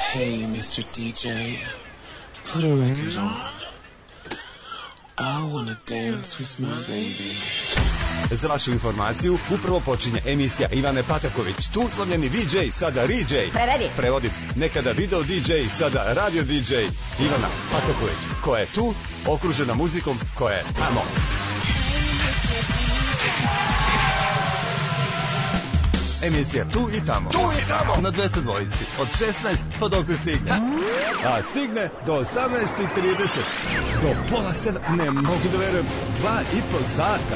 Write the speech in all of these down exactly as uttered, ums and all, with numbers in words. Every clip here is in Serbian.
Hey, mister D J, put a record on. I wanna dance with my baby. Za vašu informaciju, upravo počinje emisija Ivane Pataković. Tu slavljeni V J, sada R J. Prevedi. Prevodi. Nekada video D J, sada radio D J. Ivana Pataković, koja je tu, okružena muzikom koja je tamo. Emisija tu i tamo. Tu i tamo. Na dvesta dvojici. Od šesnaest pa dok ne stigne. A stigne do osamnaest i trideset. Do pola sedam. Ne mogu da verujem. Dva i pol sata.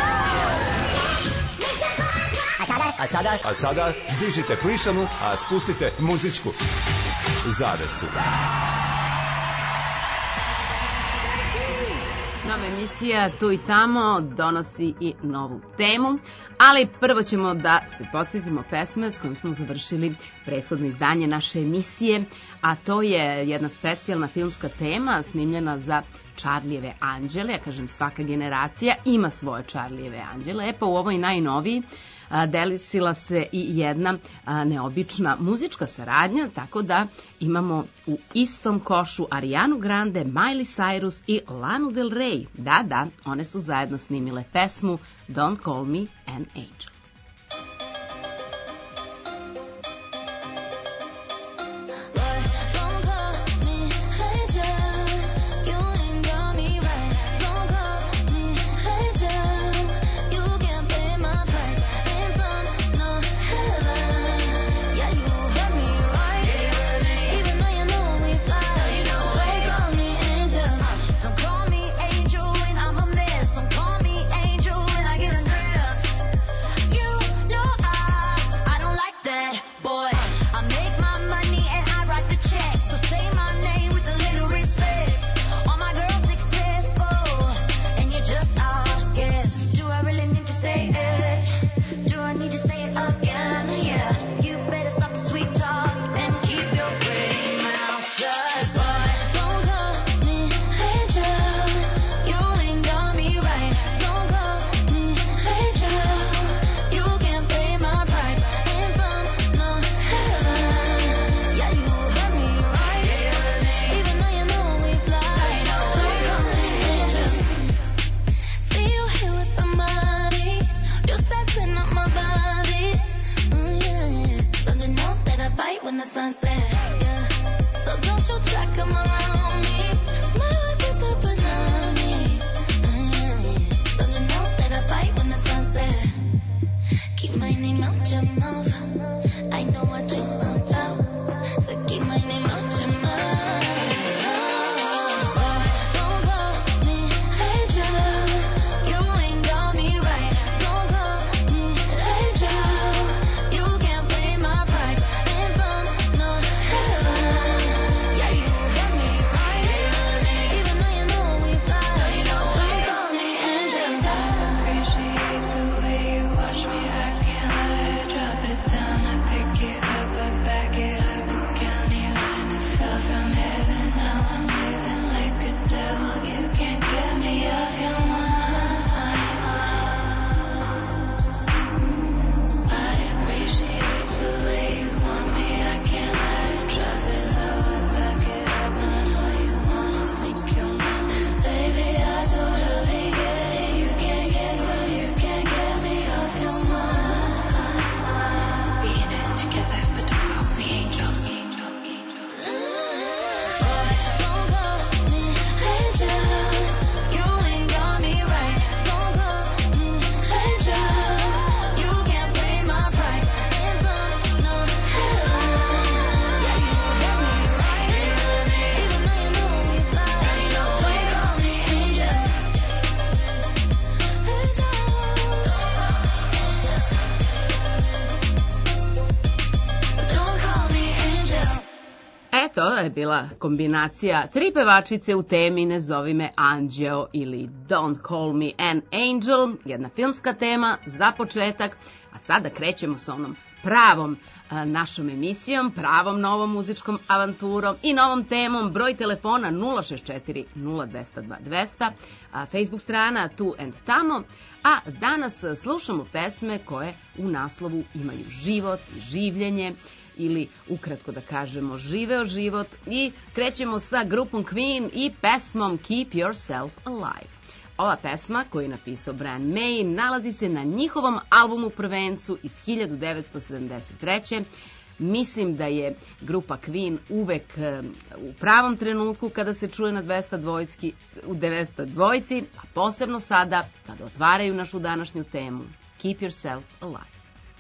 A sada? A sada? A sada dižite plišanu, a spustite muzičku zavesu. Nova emisija Tu i tamo donosi i novu temu, ali prvo ćemo da se podsjetimo pesme s kojom smo završili prethodno izdanje naše emisije, a to je jedna specijalna filmska tema snimljena za Charlijeve anđele. Ja kažem, svaka generacija ima svoje Charlijeve anđele. E pa u ovoj najnoviji desila se i jedna neobična muzička saradnja, tako da imamo u istom košu Arianu Grande, Miley Cyrus i Lanu Del Rey. Da, da, one su zajedno snimile pesmu Don't Call Me an Angel. Bila kombinacija tri pevačice u temi Ne zovi me Anđeo ili Don't Call Me an Angel, jedna filmska tema za početak, a sada krećemo sa onom pravom a, našom emisijom, pravom novom muzičkom avanturom i novom temom. Broj telefona nula šest četiri nula dva zero dva dvesta, a, Facebook strana Tu and Tamo, a danas slušamo pesme koje u naslovu imaju život i življenje. ili ukratko da kažemo živeo život, i krećemo sa grupom Queen i pesmom Keep Yourself Alive. Ova pesma, koju je napisao Brian May, nalazi se na njihovom albumu Prvencu iz hiljadu devetsto sedamdeset treće. Mislim da je grupa Queen uvek u pravom trenutku kada se čuje na dvesta dvojci, u dvesta dvojci, a posebno sada kada otvaraju našu današnju temu Keep Yourself Alive.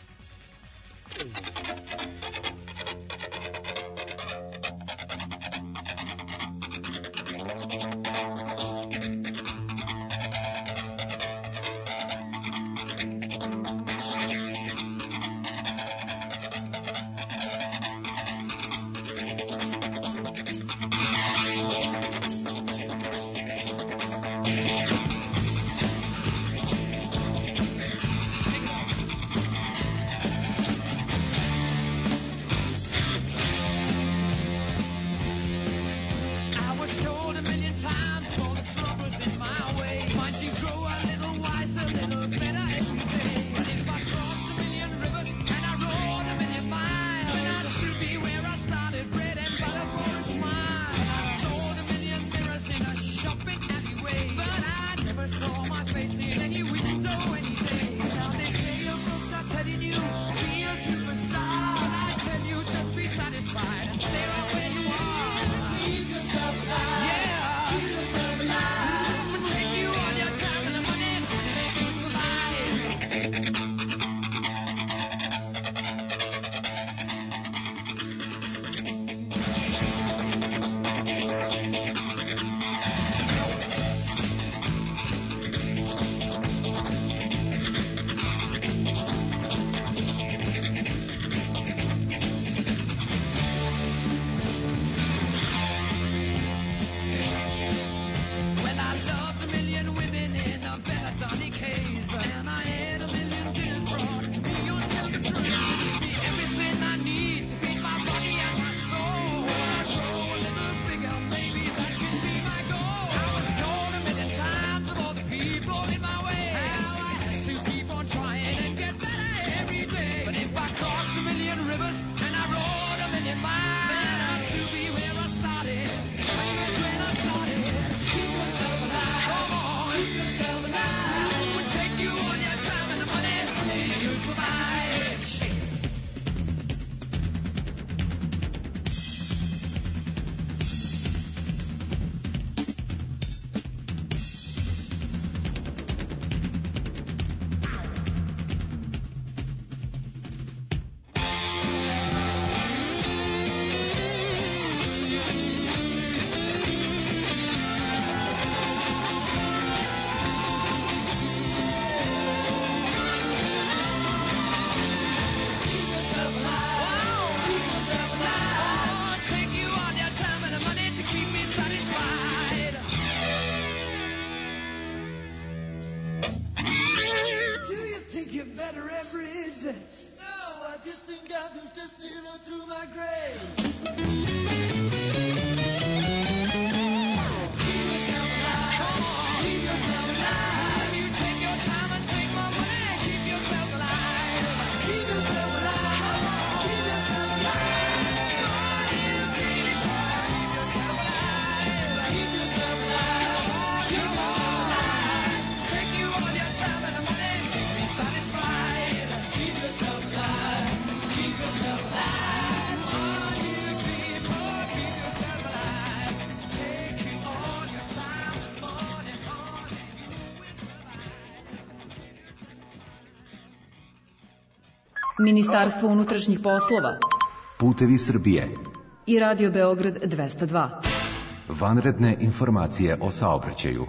Ministarstvo unutrašnjih poslova, Putevi Srbije i Radio Beograd dvesta dva. Vanredne informacije o saobraćaju.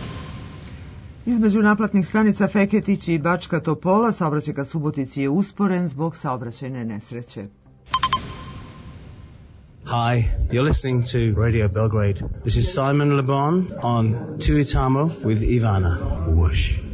Između naplatnih stanica Feketić i Bačka Topola saobraćaj ka Subotici je usporen zbog saobraćajne nesreće. Hi, you're listening to Radio Belgrade. This is Simon Le Bon on Tuitamo with Ivana. Whoosh.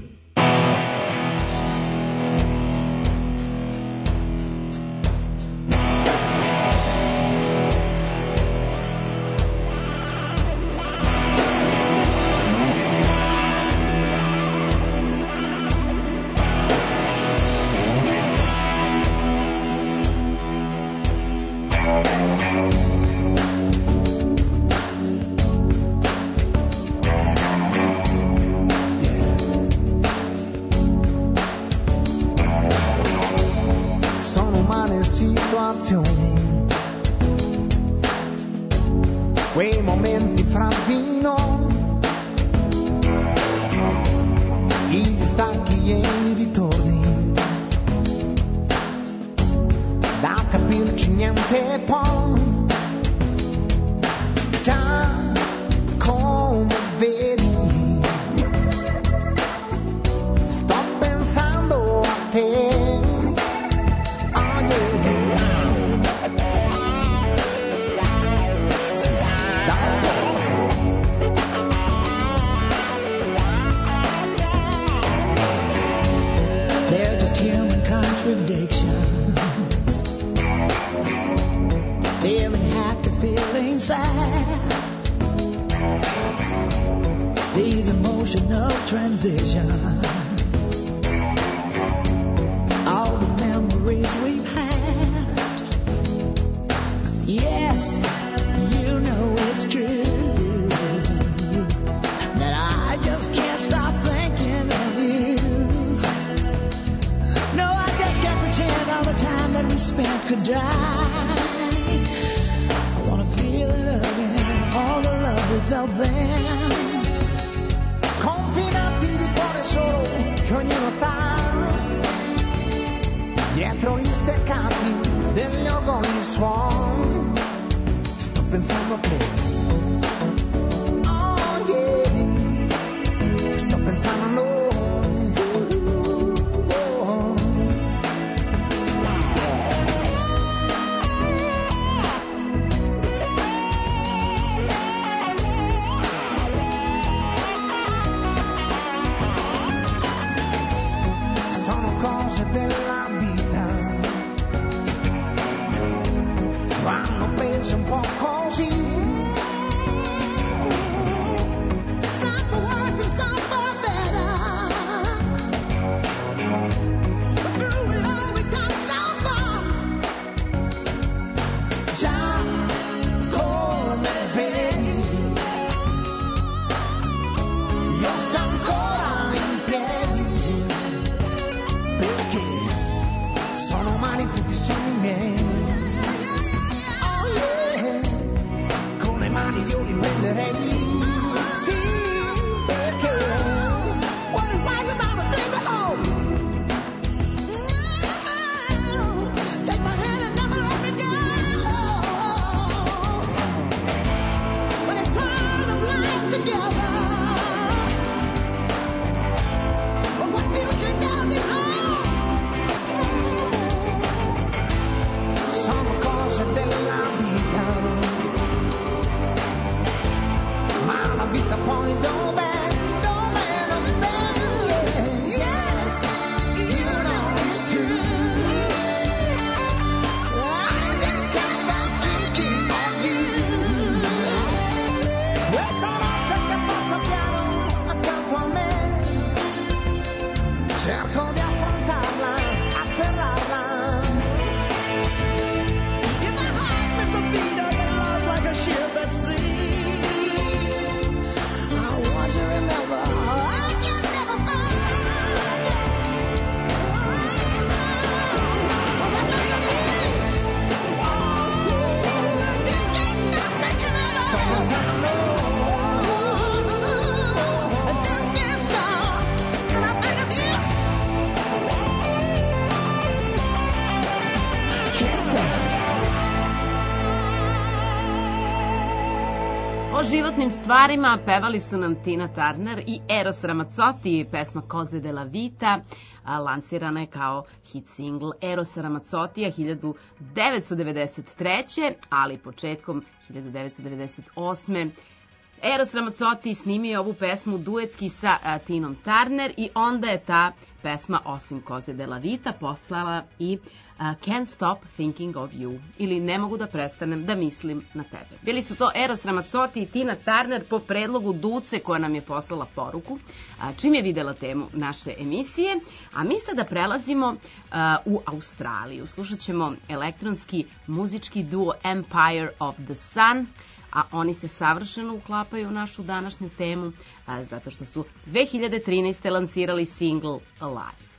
quei momenti fra di noi, i distacchi e i ritorni, da capirci niente poi, già come vedi, sto pensando a te. Contradictions, feeling happy, feeling sad, these emotional transitions, all the memories we've had. Yes, you know it's true that I just can't stop thinking of you. No, I just can't pretend all the time that we spent could die. I wanna feel it again, all the love we felt then. Confinati di cuore solo, che ognuno sta dietro gli steccati degli orgogli suoni. Sto pensando a te. Oh yeah, sto pensando a noi. Della vita vanno prese un po' così, some for worse and some for better, but through it all we come so far. Già come vedi, io sto ancora in piedi, sono umani tutti sogni miei. Oh yeah, con le mani io li prenderei. Sì, perché what is life without a friend to hold? Take my hand and never let me go. But it's part of life together. But what future does it hold? Sono cose della vita, ma la vita poi dov'è, dov'è, dov'è? Yes, you know it's true. I just can't stop thinking of you. Questa notte che passa piano accanto a me, cerco di affrontarla, afferrarla. Like a ship at sea, I want you to remember, I can never forget. Was I not your name? Oh, yeah. I just can't stop thinking about it. Stop pensando. I just can't stop, and I think of you. Can't stop. O životnim stvarima pevali su nam Tina Turner i Eros Ramazzotti, pesma Cose della Vita, a, lansirana je kao hit single Erosa Ramazzotija hiljadu devetsto devedeset treće. ali početkom hiljadu devetsto devedeset osme. Eros Ramazzotti snimio ovu pesmu duetski sa a, Tinom Turner i onda je ta pesma osim Cose della Vita poslala i uh, Can't Stop Thinking of You ili Ne mogu da prestanem da mislim na tebe. Bili su to Eros Ramazzotti i Tina Turner po predlogu Duce koja nam je poslala poruku a, čim je videla temu naše emisije. A mi sada prelazimo uh, u Australiju. Slušat ćemo elektronski muzički duo Empire of the Sun, a oni se savršeno uklapaju u našu današnju temu a, zato što su dve hiljade trinaeste. lansirali single Alive.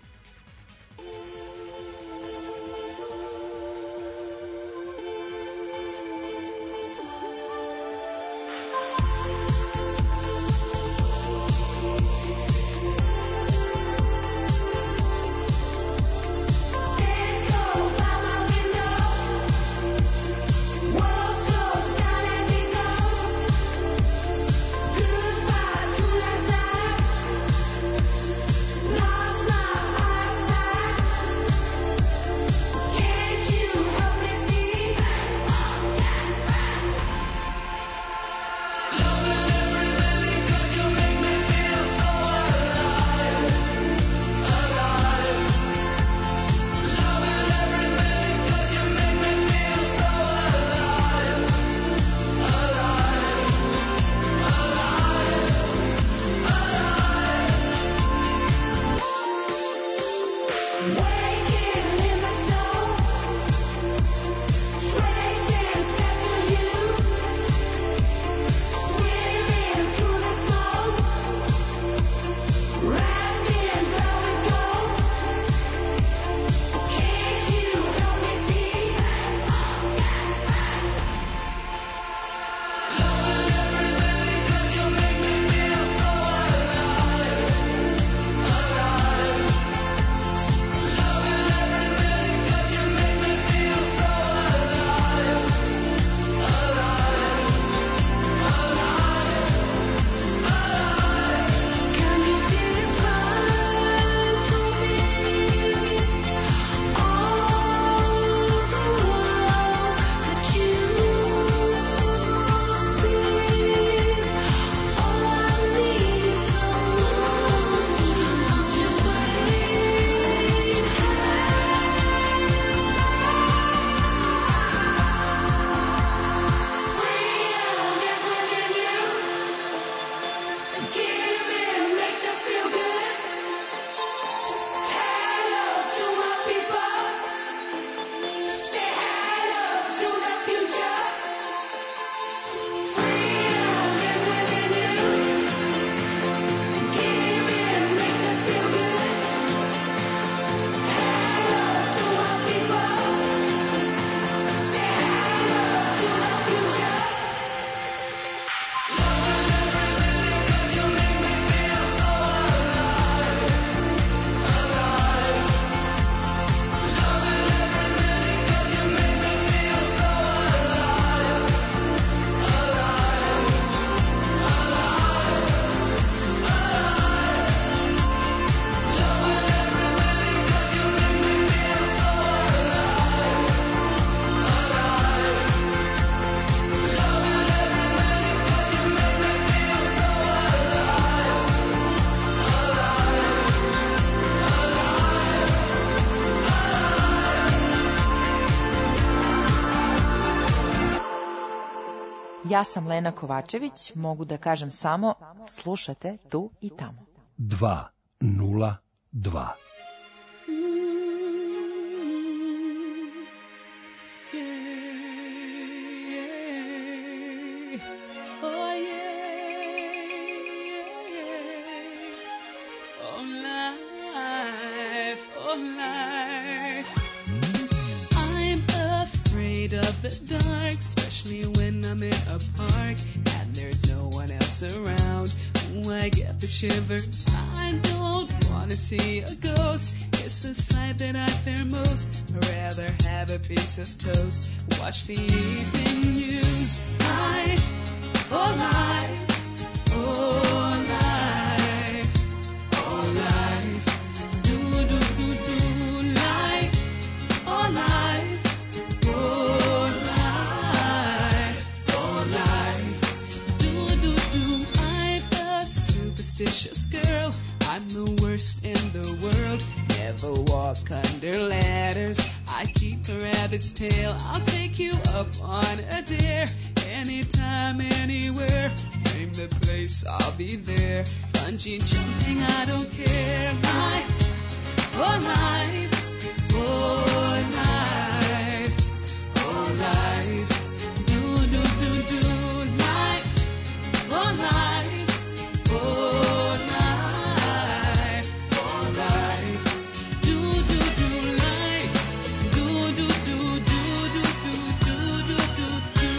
Ja sam Lena Kovačević, mogu da kažem samo slušate tu i tamo. dva nula dva. Of the dark, especially when I'm in a park and there's no one else around. Ooh, I get the shivers. I don't wanna see a ghost. It's a sight that I fear most. I'd rather have a piece of toast. Watch the evening news. Life, oh life, oh life, oh life. Do do do do life, oh life. Superstitious girl, I'm the worst in the world. Never walk under ladders. I keep a rabbit's tail. I'll take you up on a dare. Anytime, anywhere. Name the place, I'll be there. Bungee jumping, I don't care. Life, oh life, oh life, oh life. Do do do do life, oh life, oh life, oh life. Do do do life, do do do do do do do do do.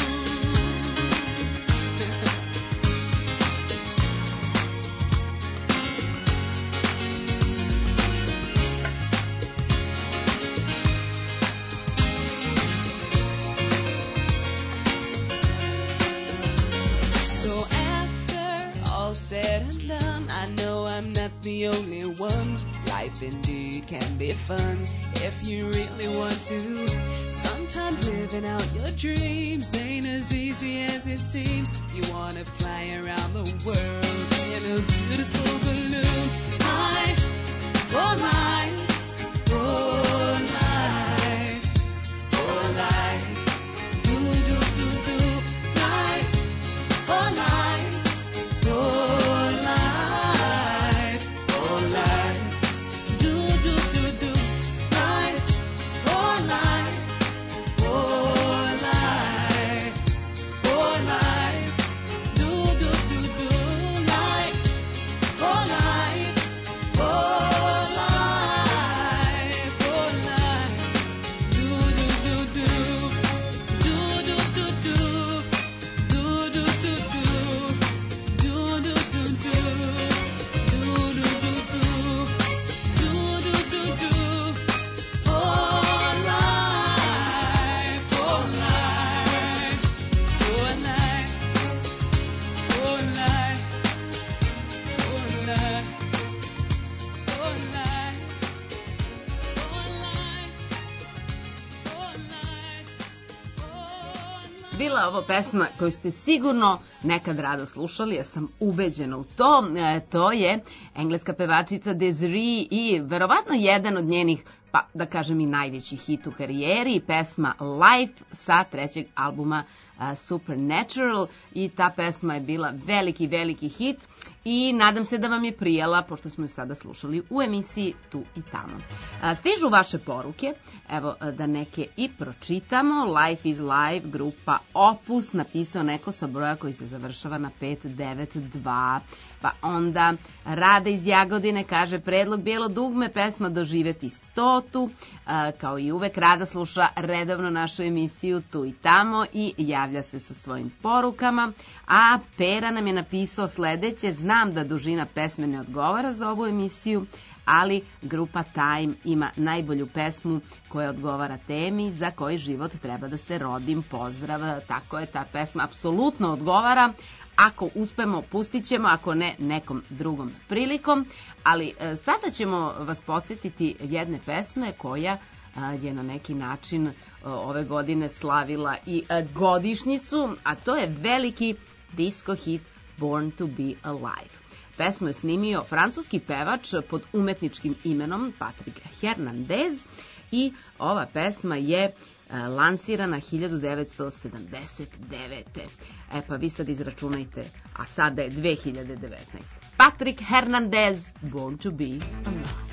So after all said and done, I know I'm not the only one. Life indeed can be fun if you really want to. Sometimes living out your dreams ain't as easy as it seems. You wanna fly around the world in a beautiful balloon. Life, oh life, oh life, oh life. Do do do do life, oh life, oh life, oh life. Do do do do life, oh life, oh life, oh life. Do do do do life, oh life, oh life, oh life. Do do do do, do do do do, do do do do, do do do do, do do do do, do do do do. Oh life, oh life, oh life, oh life, oh life, oh life, oh life, oh life. Bila ovo pesma koju ste sigurno nekad rado slušali, ja sam ubeđena u to. E, to je engleska pevačica Desiree i verovatno jedan od njenih, pa da kažem i najveći hit u karijeri, pesma Life sa trećeg albuma a, Supernatural, i ta pesma je bila veliki, veliki hit i nadam se da vam je prijala, pošto smo je sada slušali u emisiji Tu i tamo. A, stižu vaše poruke, evo a, da neke i pročitamo. Life is Live, grupa Opus, napisao neko sa broja koji se završava na pet devet dva. Pa onda Rada iz Jagodine kaže predlog Bijelo dugme, pesma Doživeti stotu. A, kao i uvek Rada sluša redovno našu emisiju Tu i tamo i javlja se sa svojim porukama. A Pera nam je napisao sledeće: znam da dužina pesme ne odgovara za ovu emisiju, ali grupa Time ima najbolju pesmu koja odgovara temi Za koji život treba da se rodim. Pozdrav. Tako je, ta pesma apsolutno odgovara. Ako uspemo, pustit ćemo, ako ne, nekom drugom prilikom. Ali e, sada ćemo vas podsjetiti jedne pesme koja a, je na neki način a, ove godine slavila i a, godišnjicu, a to je veliki disco hit Born to be Alive. Pesmu je snimio francuski pevač pod umetničkim imenom Patrick Hernandez i ova pesma je lansirana hiljadu devetsto sedamdeset devete. E pa vi sad izračunajte, a sada je dve hiljade devetnaeste. Patrick Hernandez, Born to be Alive.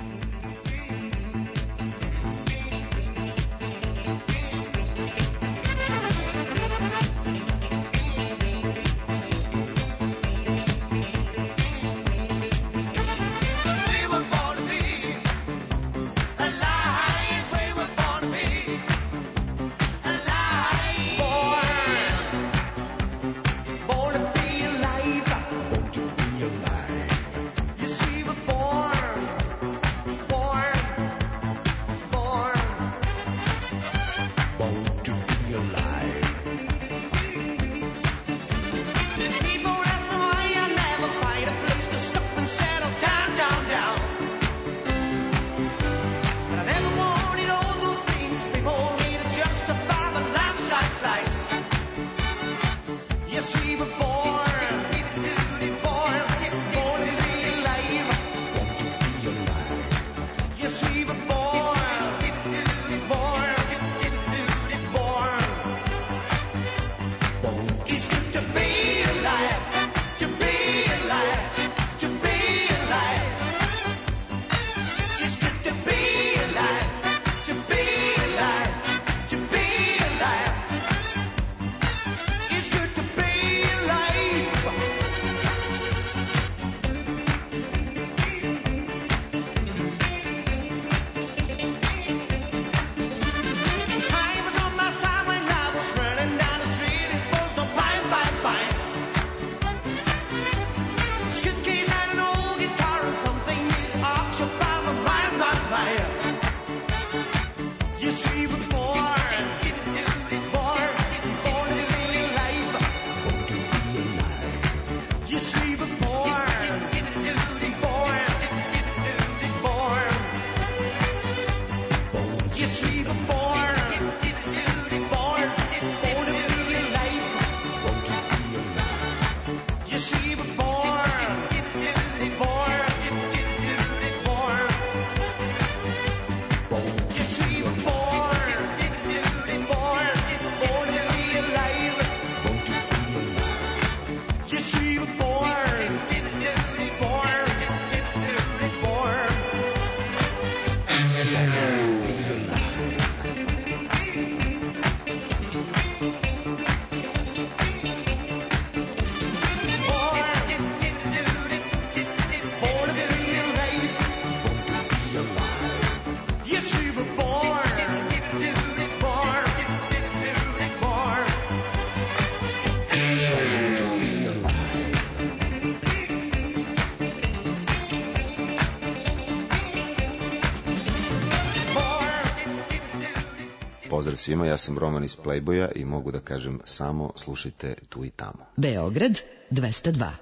Pozdrav svima, ja sam Roman iz Playboya i mogu da kažem samo slušajte tu i tamo. Beograd dvesta dva.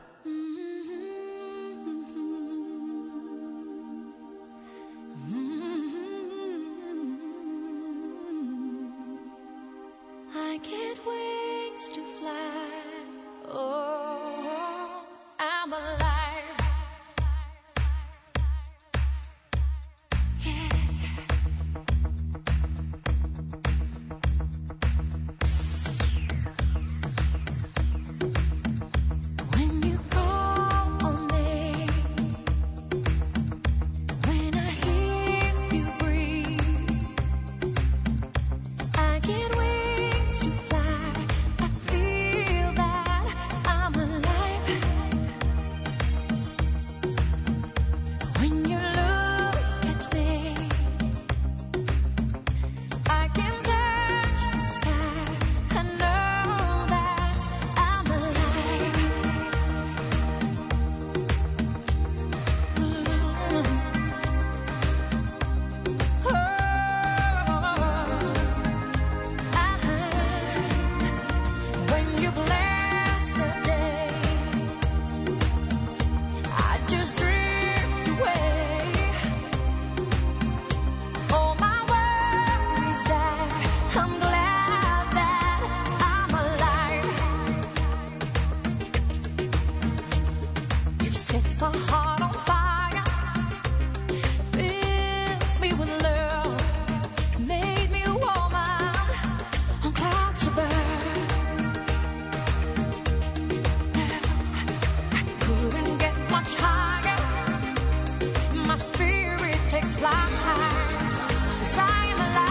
Fill me with love, made me woman. takes flight. 'Cause I am alive.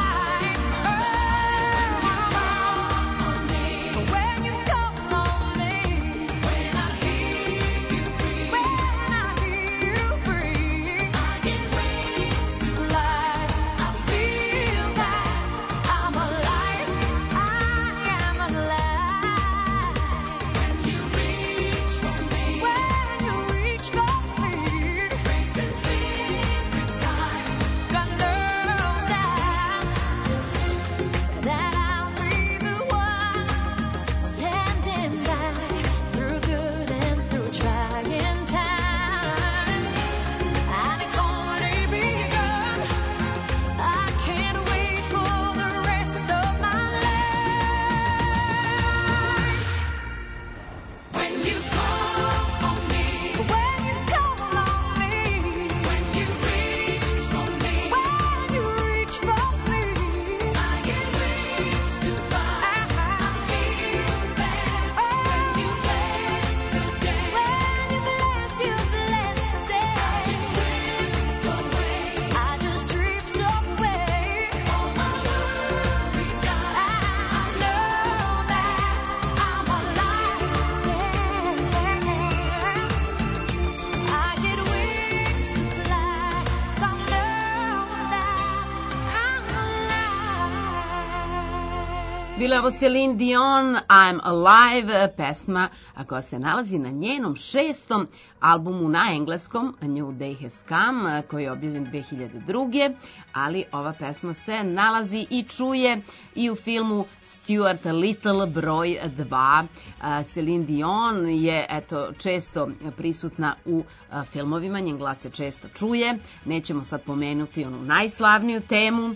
Bila je ovo Celine Dion, I'm Alive, pesma koja se nalazi na njenom šestom albumu na engleskom, A New Day Has Come, koji je objavljen dve hiljade druge. Ali ova pesma se nalazi i čuje i u filmu Stuart Little broj dva. Celine Dion je eto često prisutna u filmovima, njen glas se često čuje. Nećemo sad pomenuti onu najslavniju temu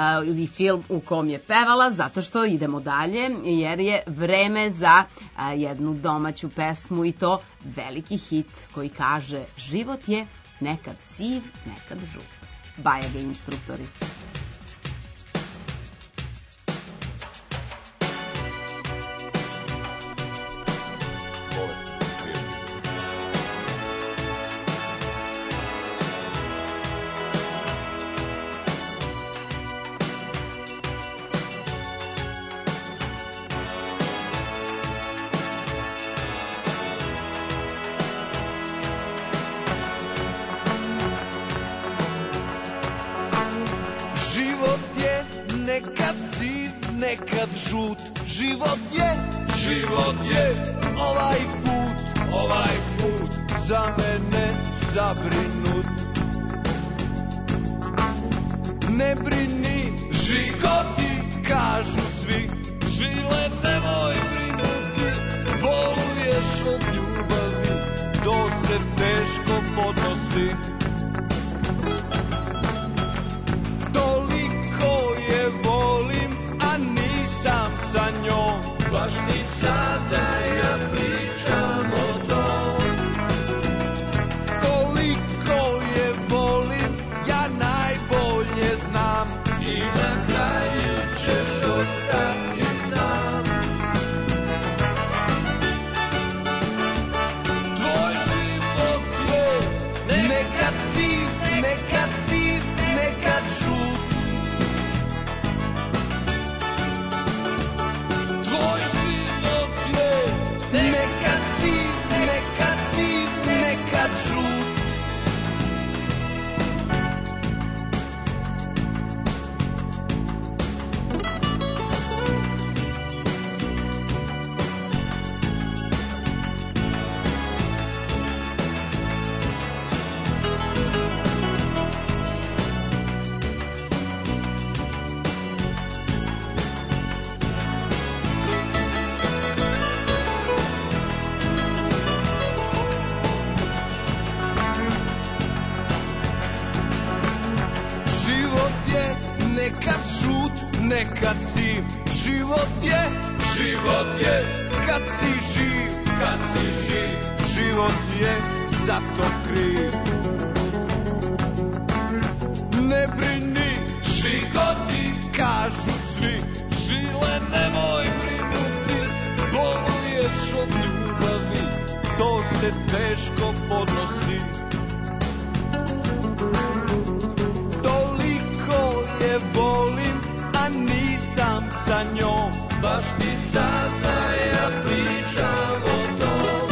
i film u kom je pevala, zato što idemo dalje, jer je vreme za jednu domaću pesmu i to veliki hit koji kaže život je nekad siv, nekad žut. Bajage instruktori. Nekad žut, život je, život je, ovaj put, ovaj put, za mene zabrinut. Ne brini, žigoti, kažu svi, žile nemoj brinuti, boluješ od ljubavi, to se teško podnosi. Toliko je volim, sam sa njom, baš ni sada ja pričam o tom. Koliko je volim, ja najbolje znam, i na kraju ćeš ostati sam. Tvoj život je nekad siv, nekad siv, nekad žut. Nekad siv, nekad siv, nekad žut. Nekad žut, nekad siv, život je, život je, kad si živ, kad si živ, život je zato kriv. Ne brini, žigoti, kažu svi, žile nemoj brinuti, boluješ od ljubavi, to se teško podnosi. baš ti sada ja pričam o tom.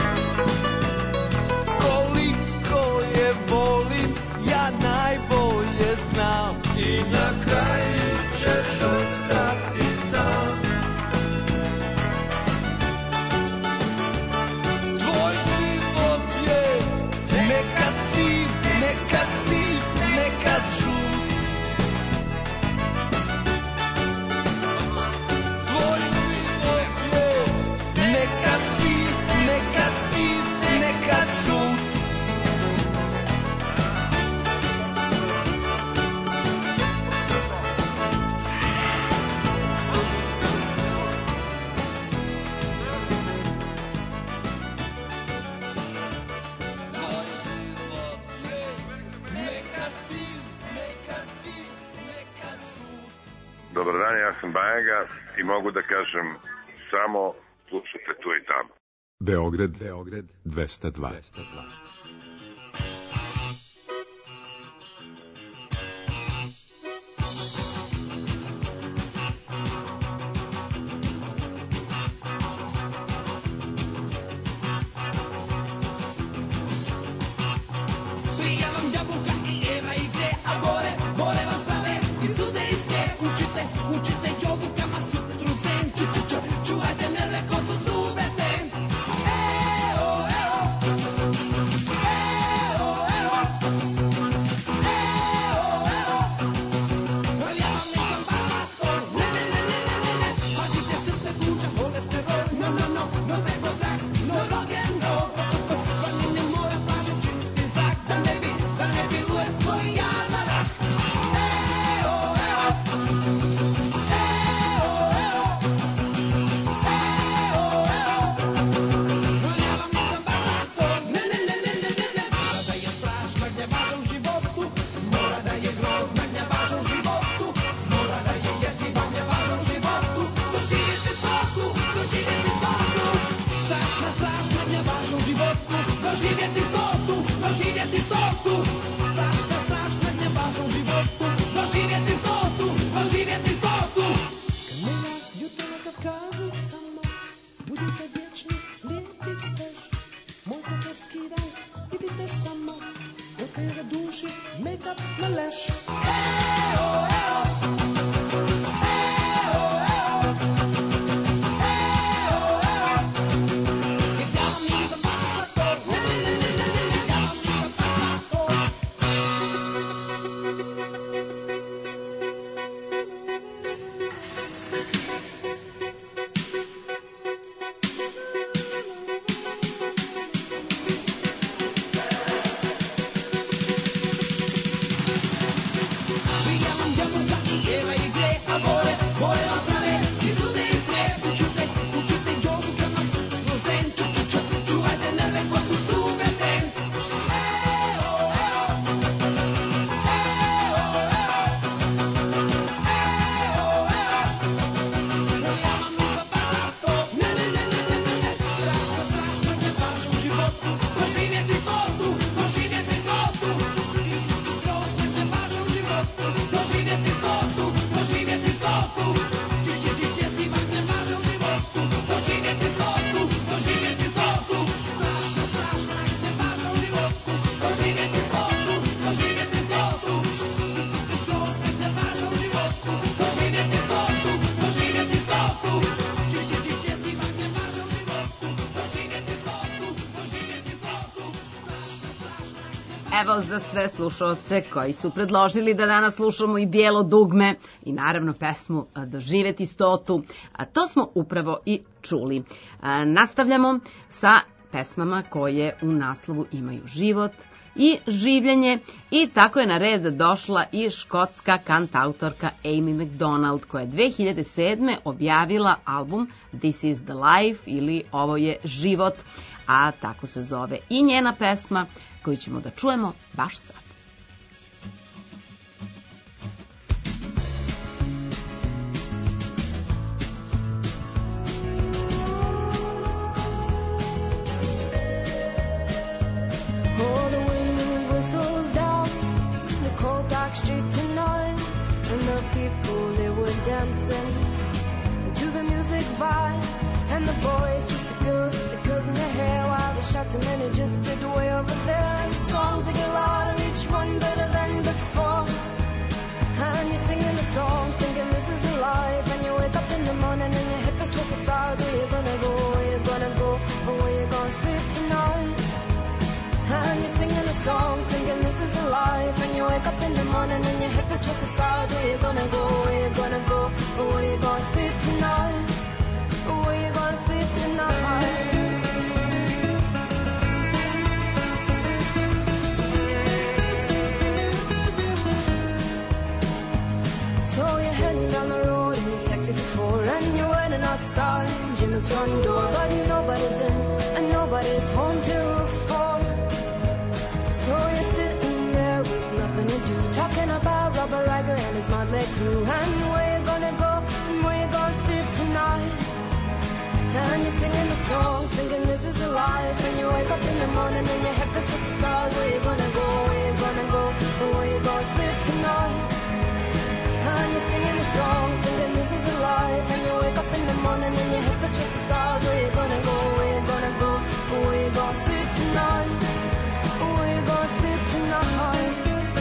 Koliko je volim, ja najbolje znam. I na kraju ćeš ostati sam. Tvoj život je nekad siv, nekad siv, nekad žut. Tvoj život je nekad siv, nekad siv, nekad žut. Dobar dan, ja sam Bajaga i mogu da kažem samo slušajte tu i tamo. Beograd, Beograd dvesta dva. Prija vam jabuka i Eva i gde, a gore, gore vam prave i suze iske. Učite, učite jogu kama sutru zen, ču, ču, ču, čuvajte nerve ko su zube ten. Eo, eo, eo, eo, eo, eo, ja vam nisam bahator, ne, ne, ne, ne, ne, ne, ne, pazite srce buđa, holesterol, no, no, no, no sex, no drugs, no rock'n'roll, planine more plaže, čisti zrak, da ne bi, da ne bi U S koji ja za rak. Eo, eo, doživjeti tortu, doživjeti tortu, strašna, strašna gnjevaža u životu, doživjeti tortu, doživjeti tortu. Kad nema jutro na Kavkazu, tamo, budite vječni, lijepi veš, moj kokarski dan, idite samo, dok je za duši, make-up na leš. Eo, eo, Evo za sve slušalce koji su predložili da danas slušamo i Bijelo dugme i naravno pesmu Doživjeti stotu, a to smo upravo i čuli. A, nastavljamo sa pesmama koje u naslovu imaju život i življenje i tako je na red došla i škotska kantautorka Amy MacDonald koja je dve hiljade sedme objavila album This is the Life ili Ovo je život, a tako se zove i njena pesma koju ćemo da čujemo baš sad. Oh, the wind whistles down the cold dark street tonight, and the people they were dancing to the music stays home till four. So you're sitting there with nothing to do, talking about Robert Riger and his motley crew, and where you gonna go and where you gonna sleep tonight. And you're singing the songs, thinking this is the life. And you wake up in the morning and your head feels just the stars. Where you gonna go, where you gonna go, and where you gonna sleep tonight. And you're singing the songs, thinking this is the life. And you wake up in the morning and your head feels just the stars. Where you gonna go, where you gonna go, and where you gonna sleep tonight. Where you gonna sleep tonight.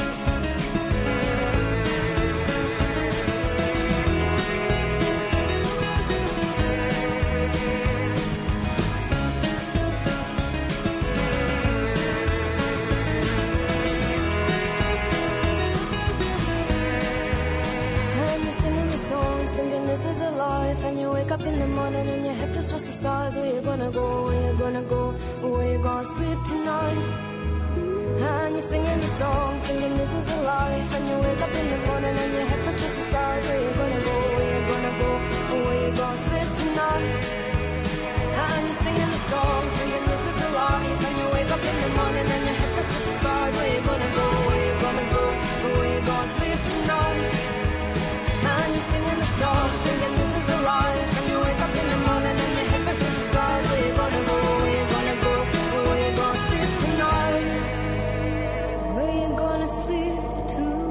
This is a life, and you wake up in the morning and your head feels towards the stars. Where you gonna go, where you gonna go, where you gonna sleep tonight. And you're singing the song, singing this is a life. And you wake up in the morning and your head feels towards the stars. Where you gonna go, where you gonna go, where you gonna sleep tonight. And you're singing the song, singing this is a life. And you wake up in the morning and your head feels towards the stars. Where you gonna go, where you gonna go, where you gonna sleep tonight. And you're singing the song, singing this is a life. And you wake up in the morning and your head feels towards the stars. Where you gonna go, where you gonna go, where you gonna sleep tonight. Where you gonna sleep tonight.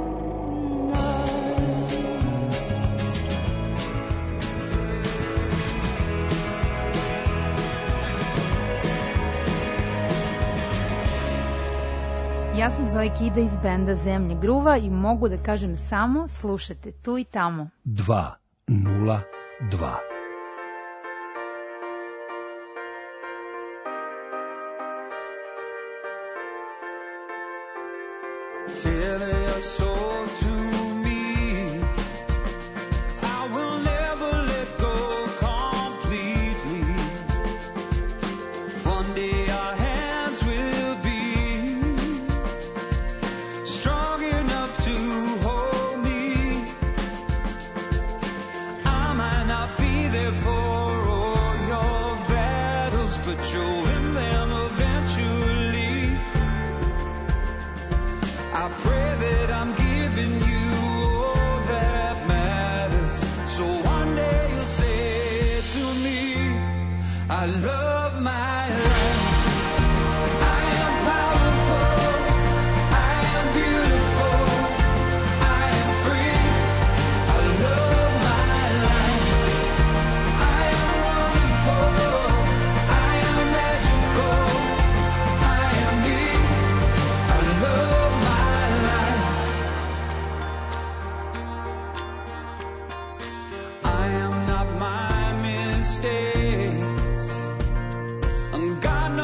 Ja sam Zoe Kida iz benda Zemlje gruva i mogu da kažem samo slušajte tu i tamo. dva nula dva. Tell your soul to me, I will never let go completely. One day our hands will be strong enough to hold me. I might not be there for all your battles, but you'll win them eventually. I pray that I'm giving you all that matters. So one day you'll say to me, I love my life. I am powerful. I am beautiful. I am free. I love my life. I am wonderful. I am magical. I am me. I love my life. I am not my mistakes, and God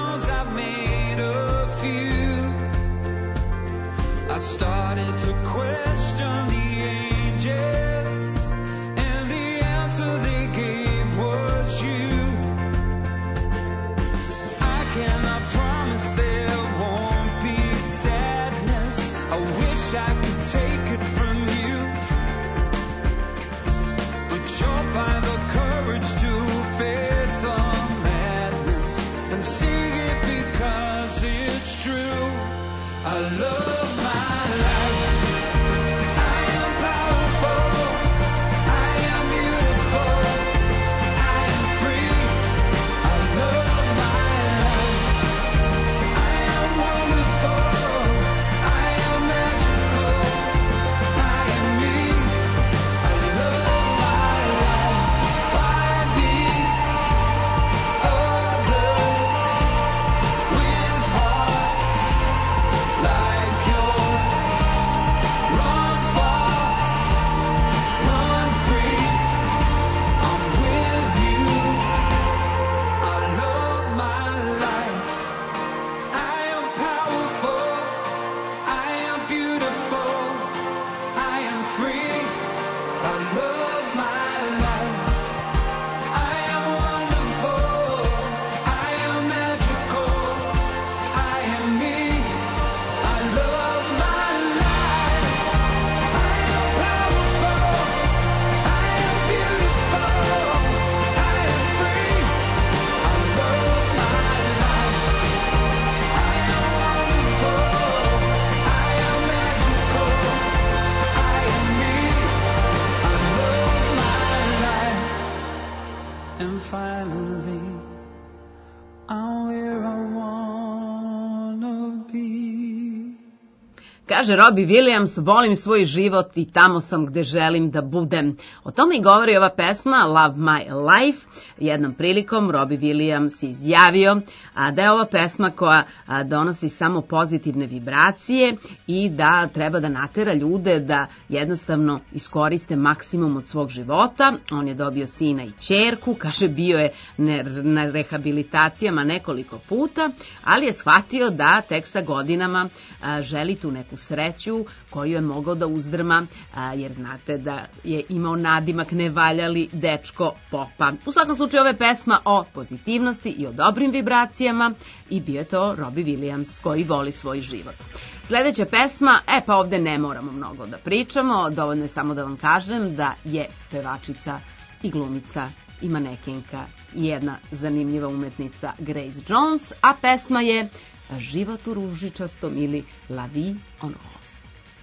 I'm where I wanna be. Kaže Robbie Williams, volim svoj život i tamo sam gde želim da budem. O tome i govori ova pesma Love My Life. Jednom prilikom Robbie Williams izjavio a, da je ova pesma koja a, donosi samo pozitivne vibracije i da treba da natera ljude da jednostavno iskoriste maksimum od svog života. On je dobio sina i ćerku, kaže bio je ne, na rehabilitacijama nekoliko puta, ali je shvatio da tek sa godinama a, želi tu neku sreću koju je mogao da uzdrma, a, jer znate da je imao nadimak nevaljali dečko popa. U svakom slučaju ove pesma o pozitivnosti i o dobrim vibracijama i bio je to Robbie Williams koji voli svoj život. Sledeća pesma, e pa ovde ne moramo mnogo da pričamo, dovoljno je samo da vam kažem da je pevačica i glumica i manekenka i jedna zanimljiva umetnica Grace Jones, a pesma je Život u ružičastom ili La Vie en Rose.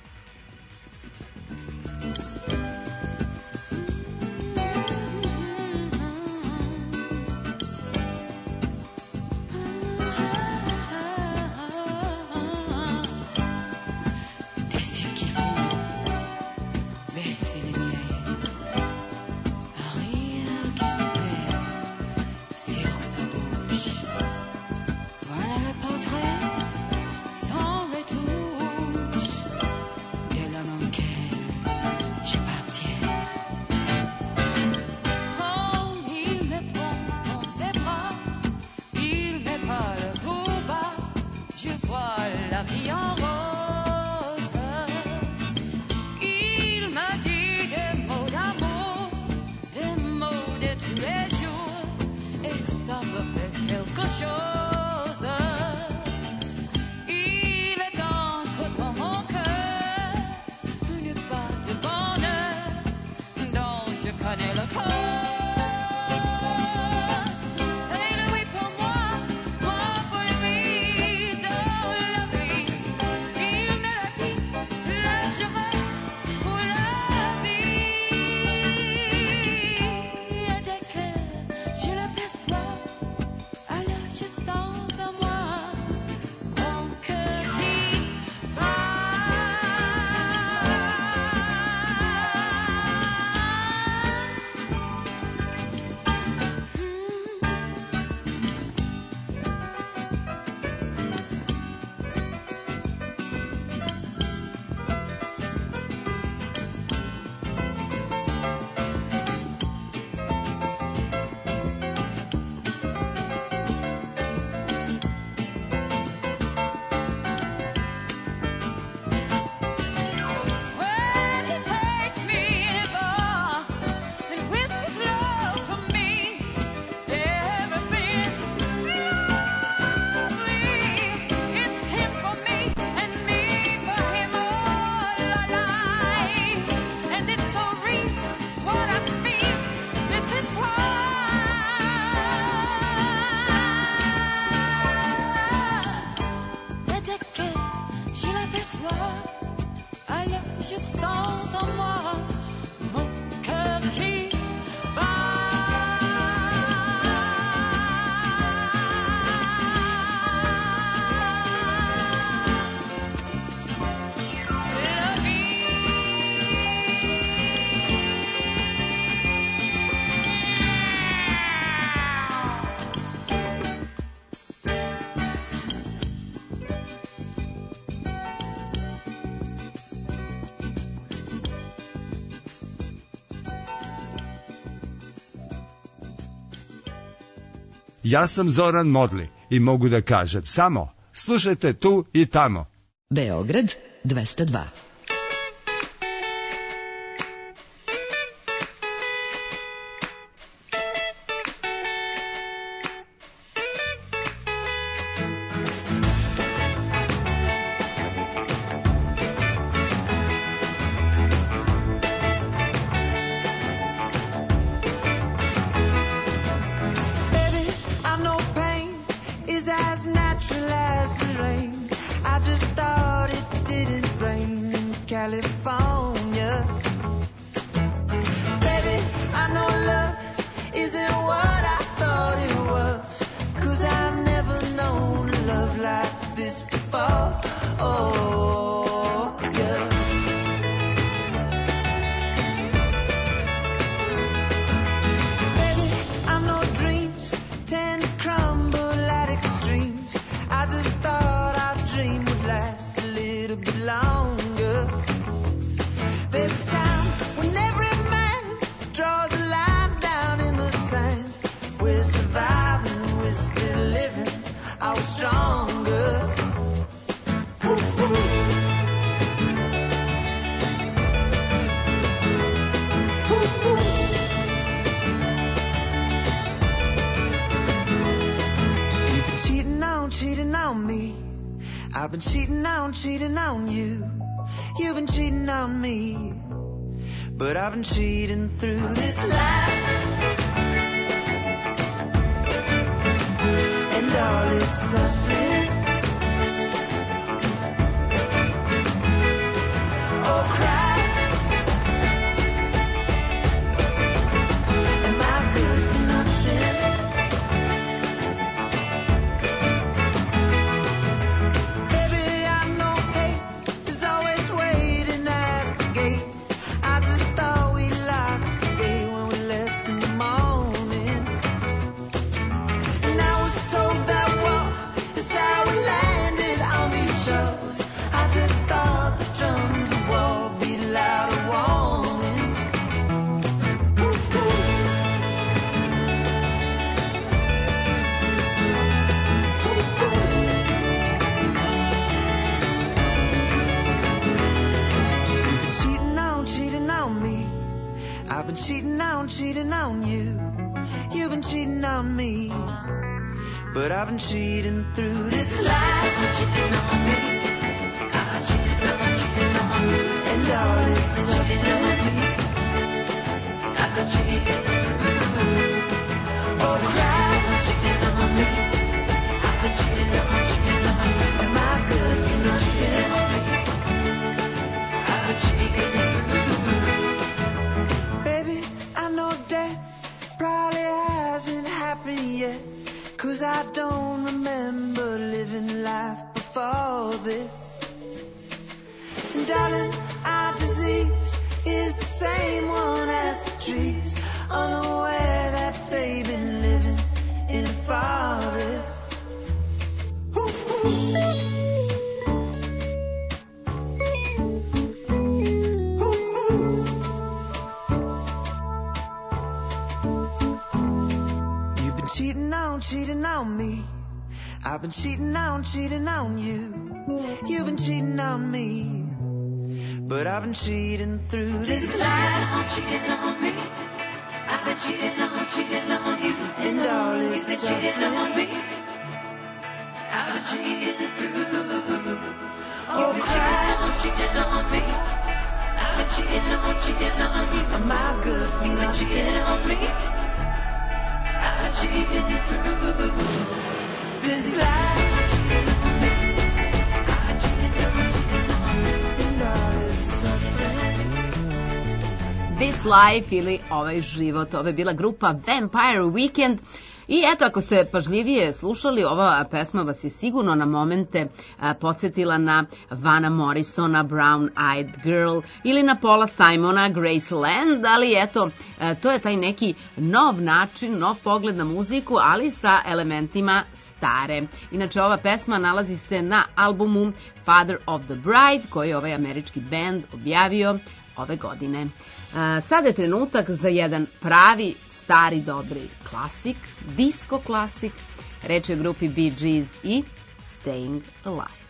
Ja sam Zoran Modli i mogu da kažem samo slušajte tu i tamo. Beograd dvesta dva. As natural as the rain, I just thought it didn't rain. on me. I've been cheating on, cheating on you. You've been cheating on me. But I've been cheating through this life. And all its suffering. Oh Christ, am I good for nothing? Baby, I know hate is always waiting at the gate. I just thought we locked the gate when we left in the morning. Now it's told that war is how we landed on these shores. I just thought the drums of war beat louder warnings. Ooh, ooh. Ooh, ooh. You've been cheating on, cheating on me. I've been cheating on, cheating on you. You've been cheating on me. But I've been cheating through this life. Cheating on me. I've cheated on, cheating on you. And all its suffering. I've been cheating through. Oh Christ, cheating on me. I've been cheating on, cheating on you. Am I good for nothing? I've been cheating through. Baby, I know death probably hasn't happened yet. Cause I don't remember living life before this. And darling, our disease is the same one as the trees, unaware that they've been living in a forest. Ooh, ooh. Ooh, ooh. You've been cheating on, cheating on me. I've been cheating on, cheating on you. You've been cheating on me. But I've been cheating through this life. Cheating on me. I've been cheating on, cheating on you. And all this You've been cheating on me. I've been cheating through. Oh, Christ. Cheating on me. I've been cheating on, cheating on you. Am I good for nothing? You've been cheating on me. I've been cheating through this life. This Life ili Ovaj život. Ovo je bila grupa Vampire Weekend. I eto, ako ste pažljivije slušali, ova pesma vas je sigurno na momente a, podsjetila na Vana Morrisona, Brown Eyed Girl, ili na Paula Simona, Graceland, ali eto, a, to je taj neki nov način, nov pogled na muziku, ali sa elementima stare. Inače, ova pesma nalazi se na albumu Father of the Bride, koji je ovaj američki band objavio ove godine. A, sada je trenutak za jedan pravi stari dobri klasik, disco klasik, reč je grupi Bee Gees i Staying Alive.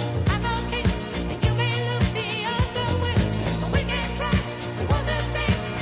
Understand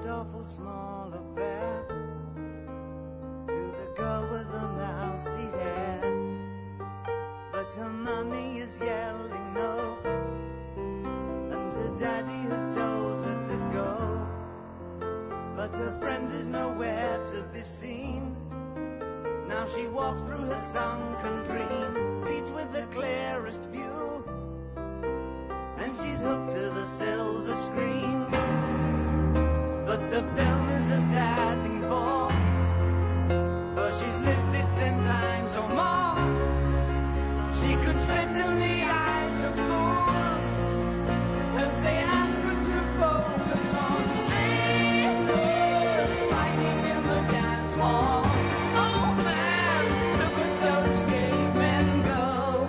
what awful small affair to the girl with the mousy hair. But her mommy is yelling no, and her daddy has told her to go. But her friend is nowhere to be seen. Now she walks through her sunken dream, teach with the clearest view, and she's hooked to the silver screen. But the film is a sad thing for, for she's lived it ten times or more. She could spit in the eyes of fools if they ask her to focus on sailors fighting in the dance hall. Oh man, look at those cavemen go.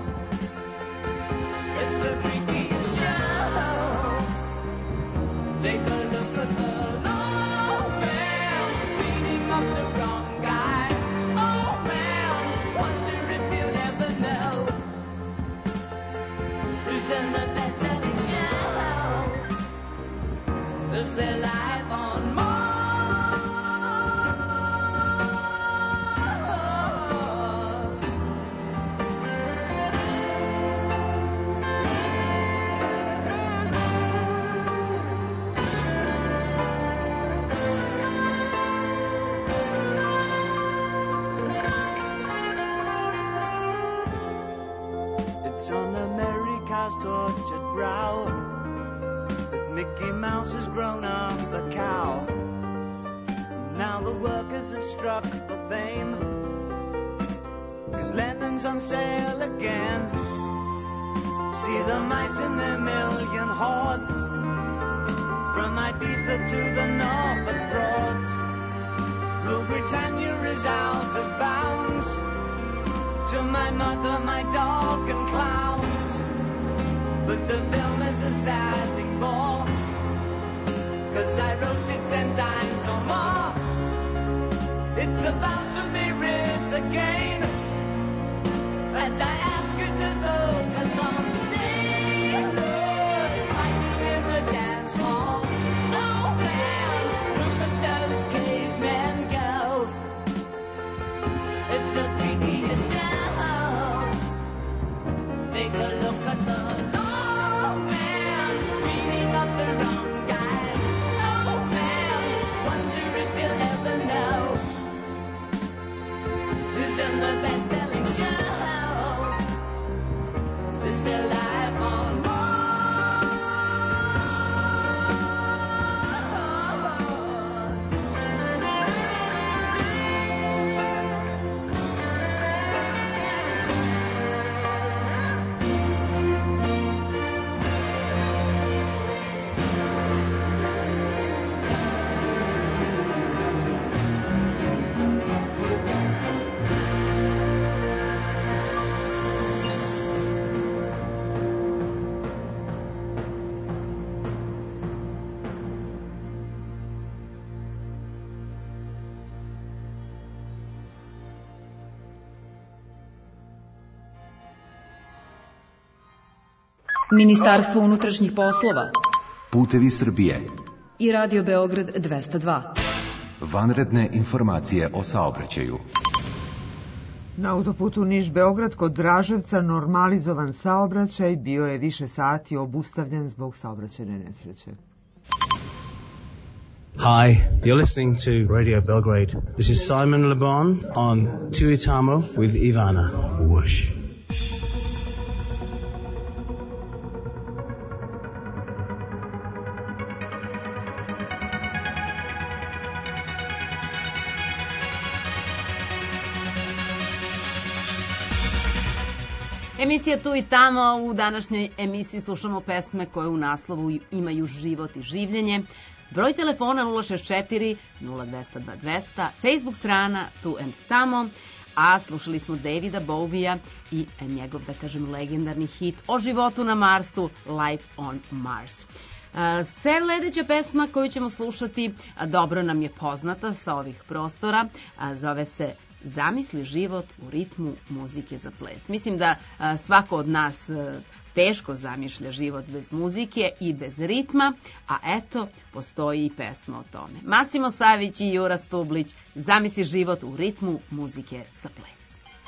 It's the freakiest show. Take a look at the low man beating up the wrong guy. Oh man, wonder if you'll ever know who's in the best-selling show. Is their life on Mars? It's on America's tortured brow that Mickey Mouse has grown up a cow. Now the workers have struck for fame, 'cause Lennon's on sale again. See the mice in their million hordes, from Ibiza to the Norfolk Broads. Rule Britannia is out of bounds, to my mother, my dog and clowns. But the film is a sad thing more, 'cause I wrote it ten times or more. It's about to be writ again, as I ask you to focus on sailors fighting in the dance hall. Oh man, look at those cavemen go. It's the freakiest show. Take a look at the low man beating up the wrong guy. Oh man, wonder if you'll ever know who's in the best-selling show. Is their life on Ministarstvo unutrašnjih poslova, Putevi Srbije i Radio Beograd dvesta dva. Vanredne informacije o saobraćaju. Na autoputu Niš-Beograd kod Draževca normalizovan saobraćaj, bio je više sati obustavljen zbog saobraćajne nesreće. Hi, you're listening to Radio Belgrade. This is Simon Le Bon on Tuitamo with Ivana. Whoosh. Emisija Tu i tamo. U današnjoj emisiji slušamo pesme koje u naslovu imaju život i življenje. Broj telefona nula šest četiri nula dva nula dva dva nula, Facebook strana Tu and Tamo, a slušali smo Davida Bowija i njegov, da kažem, legendarni hit o životu na Marsu, Life on Mars. Sledeća pesma koju ćemo slušati dobro nam je poznata sa ovih prostora, zove se Zamisli život u ritmu muzike za ples. Mislim da svako od nas teško zamišlja život bez muzike i bez ritma, a eto, postoji i pesma o tome. Masimo Savić i Jura Stublić, Zamisli život u ritmu muzike za ples.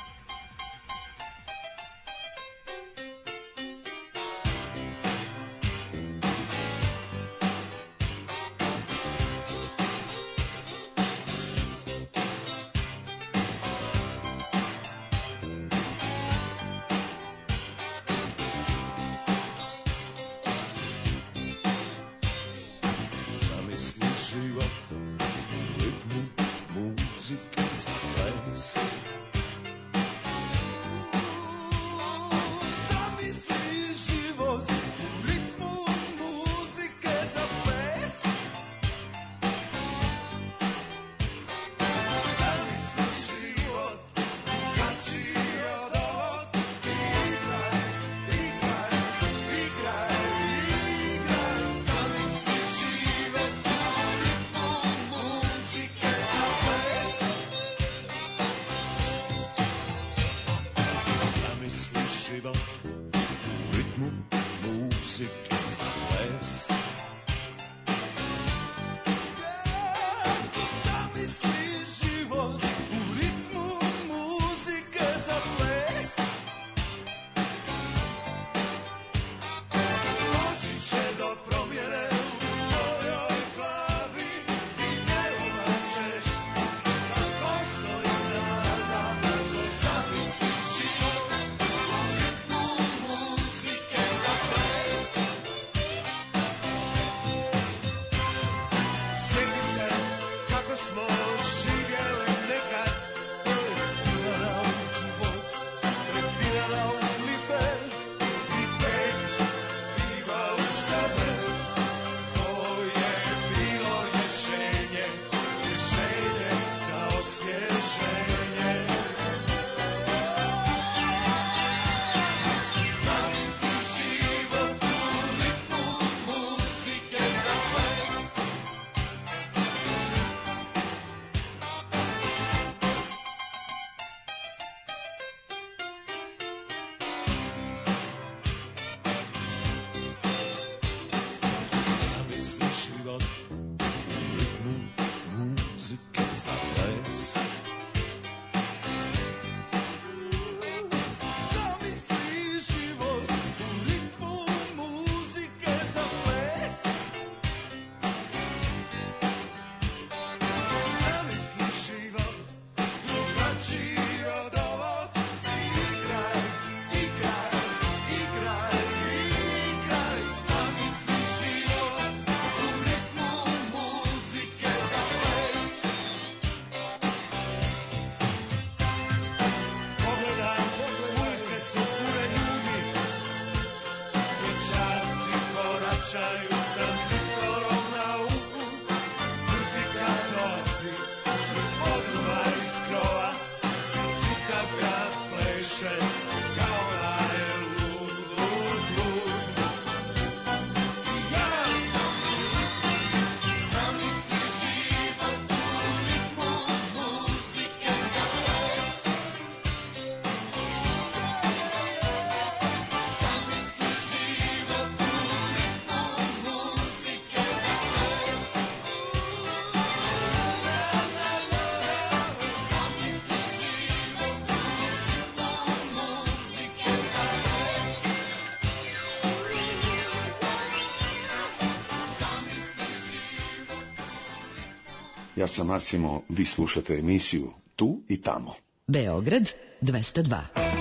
Ja sam Masimo, vi slušate emisiju Tu i tamo. Beograd dvesta dva.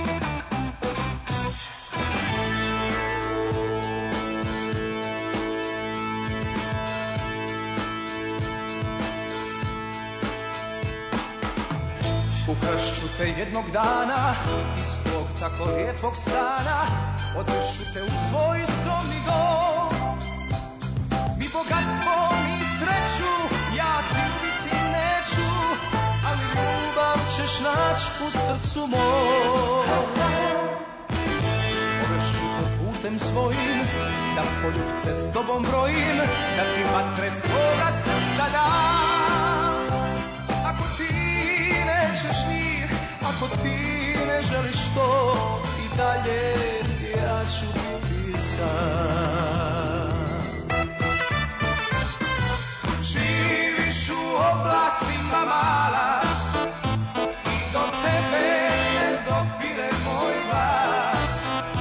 Ukrašću te jednog dana iz tvog tako lijepog stana, odvešu te u svoj skromni dom. Mi bogatstvo, mi sreću, ja ti ljubiti neću, ali ljubav ćeš naći u srcu mom. Odvešu te putem svojim, da poljubce s tobom brojim, da ti vatre svoga srca dam. Ako ti nećeš ni, ako ti ne želiš to, i dalje ja ću biti sam. Živiš u oblacima mala i do tebe ne dopire moj glas.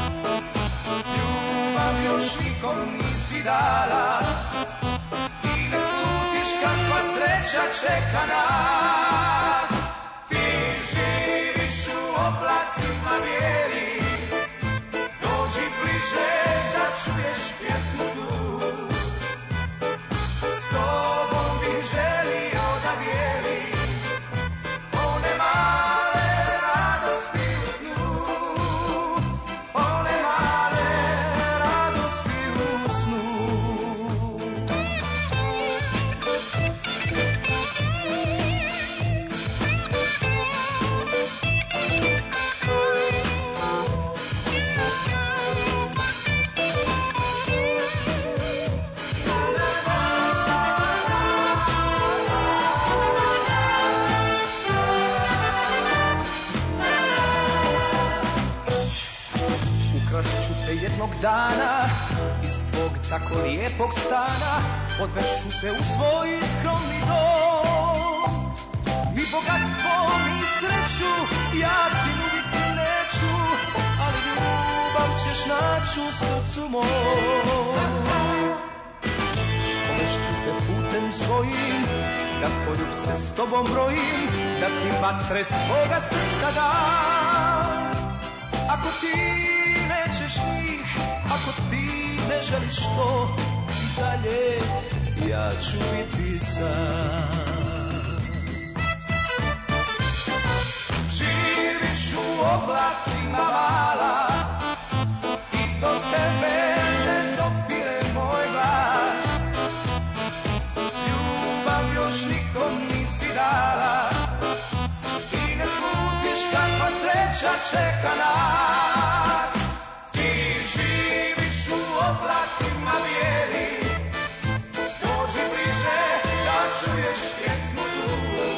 Ljubav još nikom nisi dala, ti ne slutiš kakva sreća čeka nas. Ti živiš u oblacima bijeli, dođi bliže da čuješ pjesmu tu. S tobom bih želio da dijelim one male radosti u snu, one male radosti u snu. Ukrašću te jednog dana iz tvog tako lijepog stana, odvešu te u svoj skromni dom. Ni bogatstvo, ni sreću ja ti nuditi neću, ali ljubav ćeš naći u srcu mom. Povešću te putem svojim, da poljubce s tobom brojim, da ti vatre svoga srca dam. Ako ti nećeš njih, ako ti ne želiš to, dalje ja ću biti sam. Živiš u oblacima mala i do tebe ne dopire moj glas. Ljubav još nikom nisi dala, ti ne slutiš kakva sreća čeka nas. Ti živiš u oblacima bijeli, dođi bliže da čuješ pjesmu tu.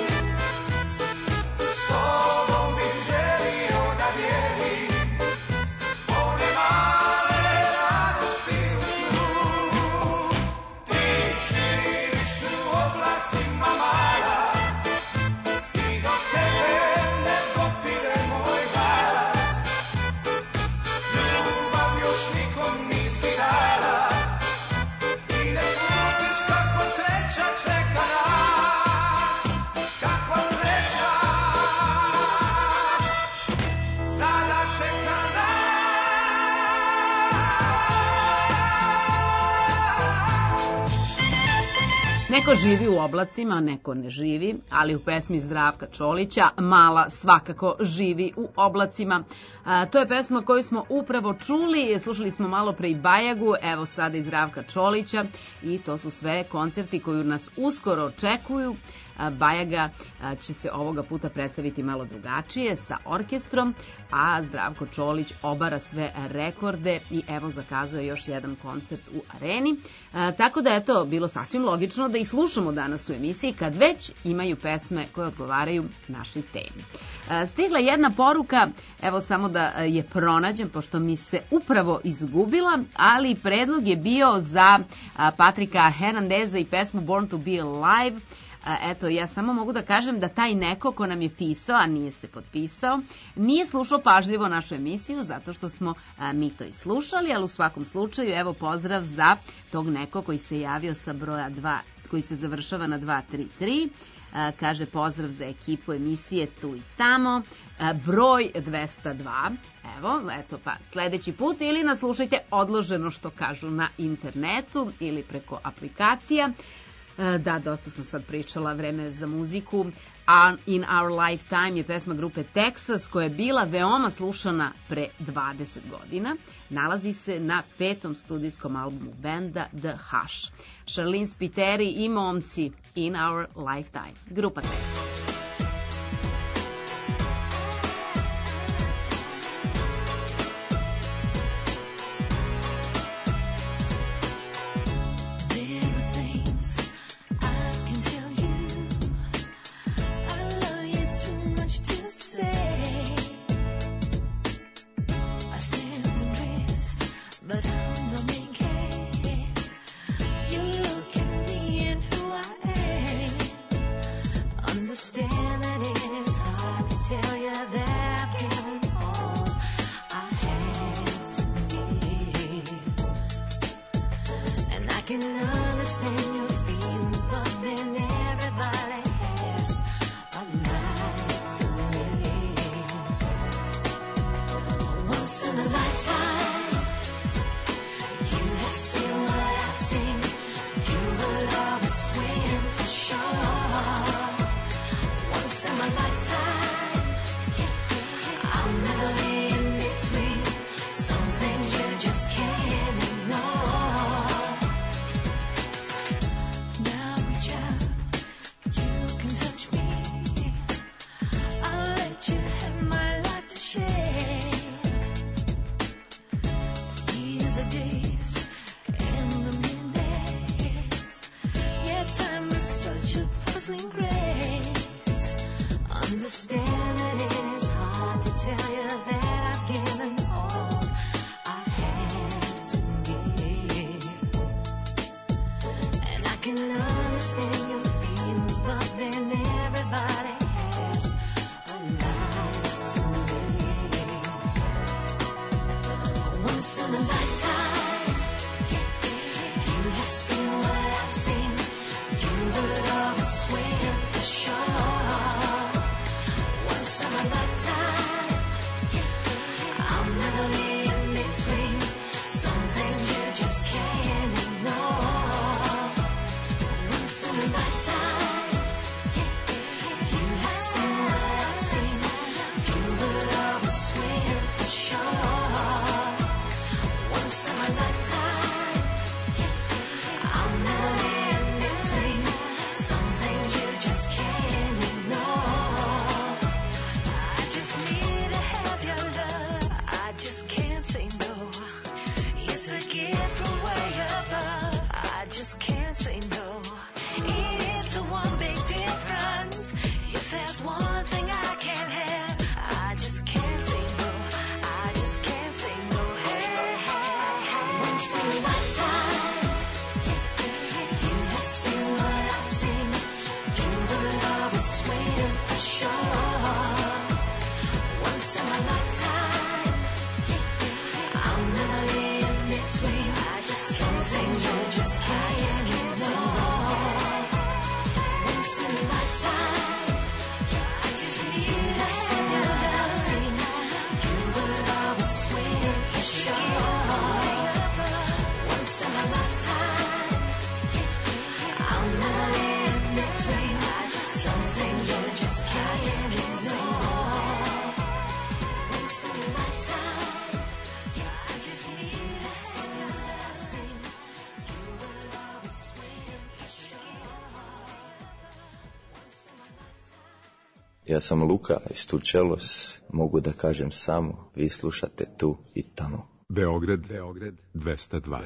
S tobom bih želio da dijelim one male radosti u snu. Ti živiš u oblacima mala i do tebe ne dopire moj glas. Ljubav još nikom nisi dala, ti ne slutiš kakva sreća čeka nas. Kakva sreća sada čeka nas. Neko živi u oblacima, neko ne živi, ali u pesmi Zdravka Čolića Mala svakako živi u oblacima. A, to je pesma koju smo upravo čuli, slušali smo malo pre i Bajagu, evo sada i Zdravka Čolića, i to su sve koncerti koji nas uskoro očekuju. A, Bajaga a, će se ovoga puta predstaviti malo drugačije sa orkestrom, a Zdravko Čolić obara sve rekorde i evo zakazuje još jedan koncert u areni. A, tako da je to bilo sasvim logično da ih slušamo danas u emisiji kad već imaju pesme koje odgovaraju našoj temi. A, stigla jedna poruka, evo samo da je pronađem, pošto mi se upravo izgubila, ali predlog je bio za a, Patrika Hernandeza i pesmu Born to be Alive. Eto, ja samo mogu da kažem da taj neko ko nam je pisao, a nije se potpisao, nije slušao pažljivo našu emisiju, zato što smo a, mi to i slušali, ali u svakom slučaju, evo pozdrav za tog neko koji se javio sa broja dva, koji se završava na dva tri tri. A, kaže pozdrav za ekipu emisije Tu i tamo, a, broj dvesta dva. Evo, eto pa sledeći put ili nas slušajte odloženo, što kažu na internetu, ili preko aplikacija. Da, dosta sam sad pričala, vreme za muziku. A In Our Lifetime je pesma grupe Texas koja je bila veoma slušana pre dvadeset godina. Nalazi se na petom studijskom albumu benda The Hush. Charlene Spiteri i momci, In Our Lifetime, grupa Texas. tell you that I've given all I have to give. And I can understand your feelings, but then everybody has a life to live. Once in a lifetime, you have seen what I've seen. You will always win for sure. Once in my lifetime, I'll never be in between. Some things you just can't ignore. Now reach out, you can touch me. I'll let you have my life to share. These are days and the minutes. Yeah, time is such a puzzling grace. Understanding it is hard to tell you that I've given all I have to give. And I can understand your feelings, but then everybody has a life to live. Once in a lifetime, you have seen what I've seen. You will always win for sure. Once in a lifetime, I'll never be in between. Some things you just can't ignore. Once in a lifetime, you have seen what I've seen. You will always win for sure. Once in a lifetime, I'll never be in between. Some things you just can't ignore. I just need to have your love. I just can't say no. It's a gift from way above. I just can't say no. It's the one big difference. If there's one thing I can't have, I just can't say no. I just can't say no. Hey, hey, hey. Once in a lifetime, you have seen what I've seen. You will always win for sure. Once in a lifetime, I'll never be in between. I just can't say you just can't ignore. Once in a lifetime, I just need to see what I've seen. You will always win for sure. Once in a lifetime, I'll never be in between. I just something you just can't ignore. Once in a lifetime, I just need to see what I've seen. You will always win for sure. Once in a lifetime. Ja sam Luka iz Turčelos, mogu da kažem samo, vi slušate tu i tamo. Beograd, Beograd, dvesta dva.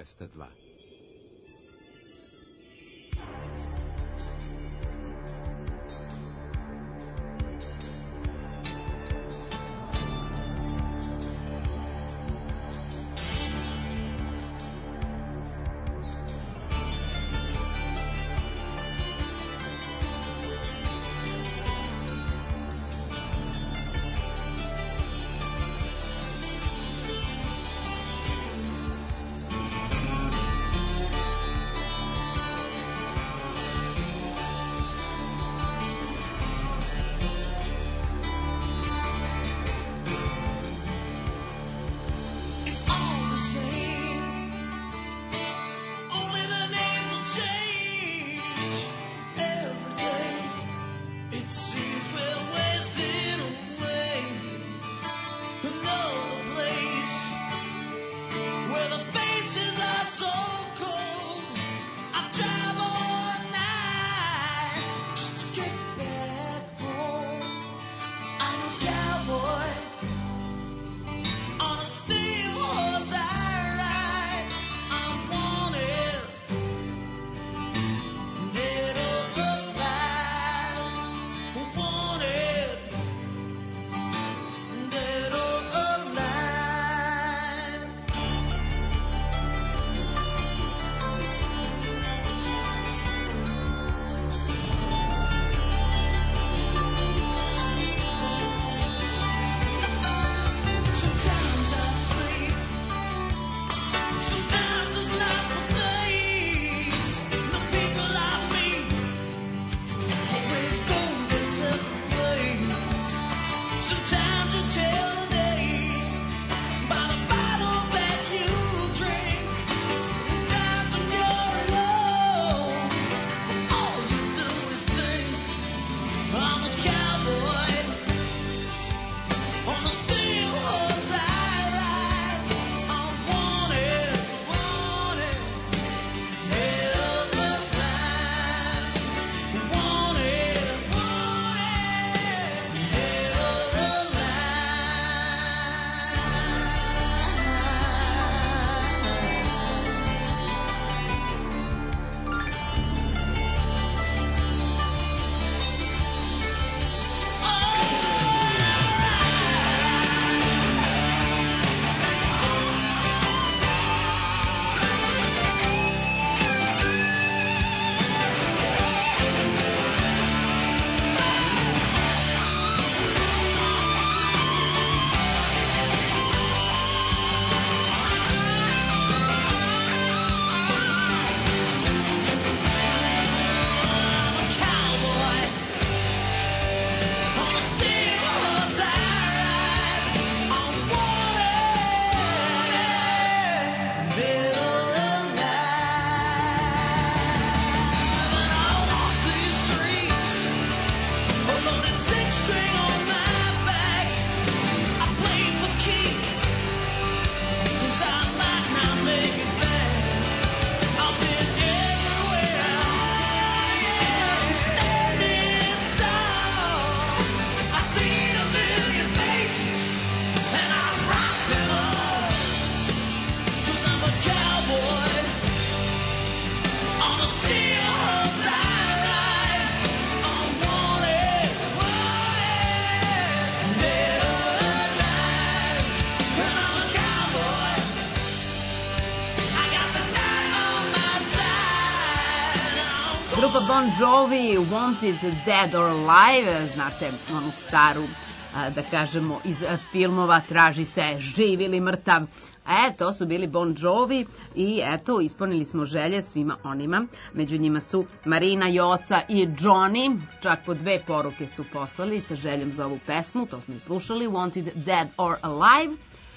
Grupa Bon Jovi, Wanted Dead or Alive, znate onu staru, da kažemo, iz filmova Traži se živ ili mrtav. E, to su bili Bon Jovi i eto, ispunili smo želje svima onima. Među njima su Marina, Joca i Johnny. Čak po dve poruke su poslali sa željom za ovu pesmu, to smo i slušali, Wanted Dead or Alive.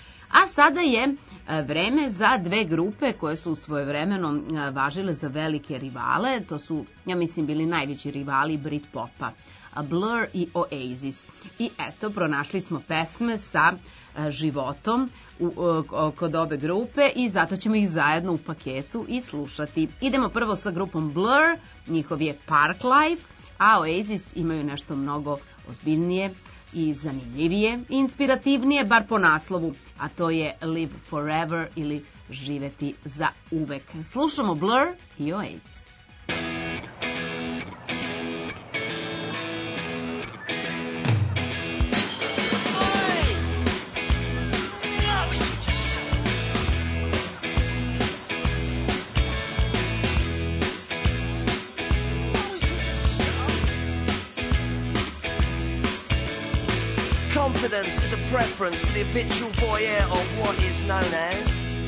A sada je vreme za dve grupe koje su svojevremeno važile za velike rivale. To su, ja mislim, bili najveći rivali Britpopa, Blur i Oasis. I eto, pronašli smo pesme sa životom u, kod obe grupe i zato ćemo ih zajedno u paketu i slušati. Idemo prvo sa grupom Blur, njihov je Park Life, a Oasis imaju nešto mnogo ozbiljnije i zanimljivije i inspirativnije, bar po naslovu, a to je Live Forever ili Živeti za uvek. Slušamo Blur i Oasis. Confidence is a preference for the habitual voyeur of what is known as.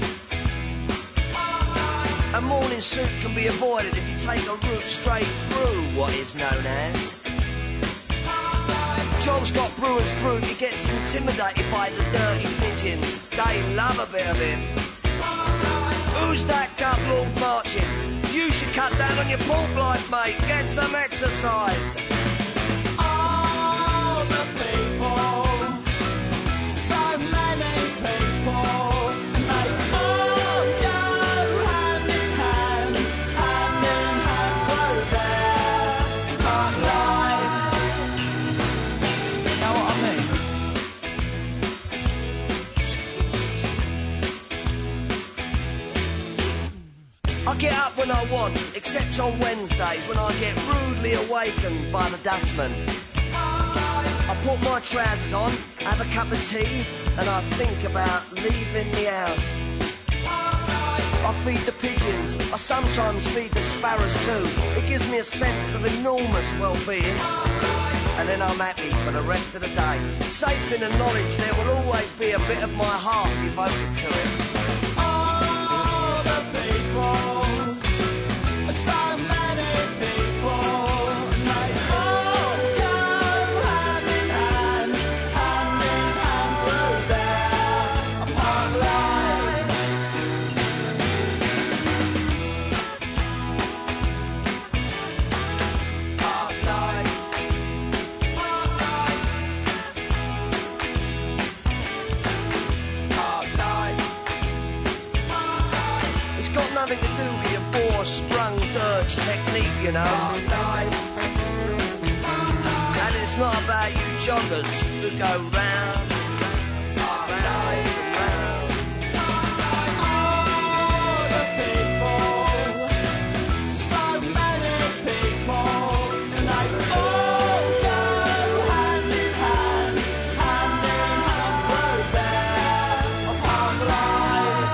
A morning suit can be avoided if you take a route straight through what is known as. John's got brewer's fruit, he gets intimidated by the dirty pigeons. They love a bit of him. Who's that gut lord marching? You should cut down on your pork life, mate. Get some exercise. All the people. I get up when I want, except on Wednesdays when I get rudely awakened by the dustman. I put my trousers on, have a cup of tea, and I think about leaving the house. I feed the pigeons, I sometimes feed the sparrows too. It gives me a sense of enormous well-being. and then I'm happy for the rest of the day. Safe in the knowledge there will always be a bit of my heart devoted to it. All the people, so many people, and they all go hand in hand, hand in hand through their park life. Park life. Nothing to do with your four-sprung dirge technique, you know. And it's not about you joggers who go round, round, round. All the people, so many people, and they all go hand in hand, hand in hand through their park life.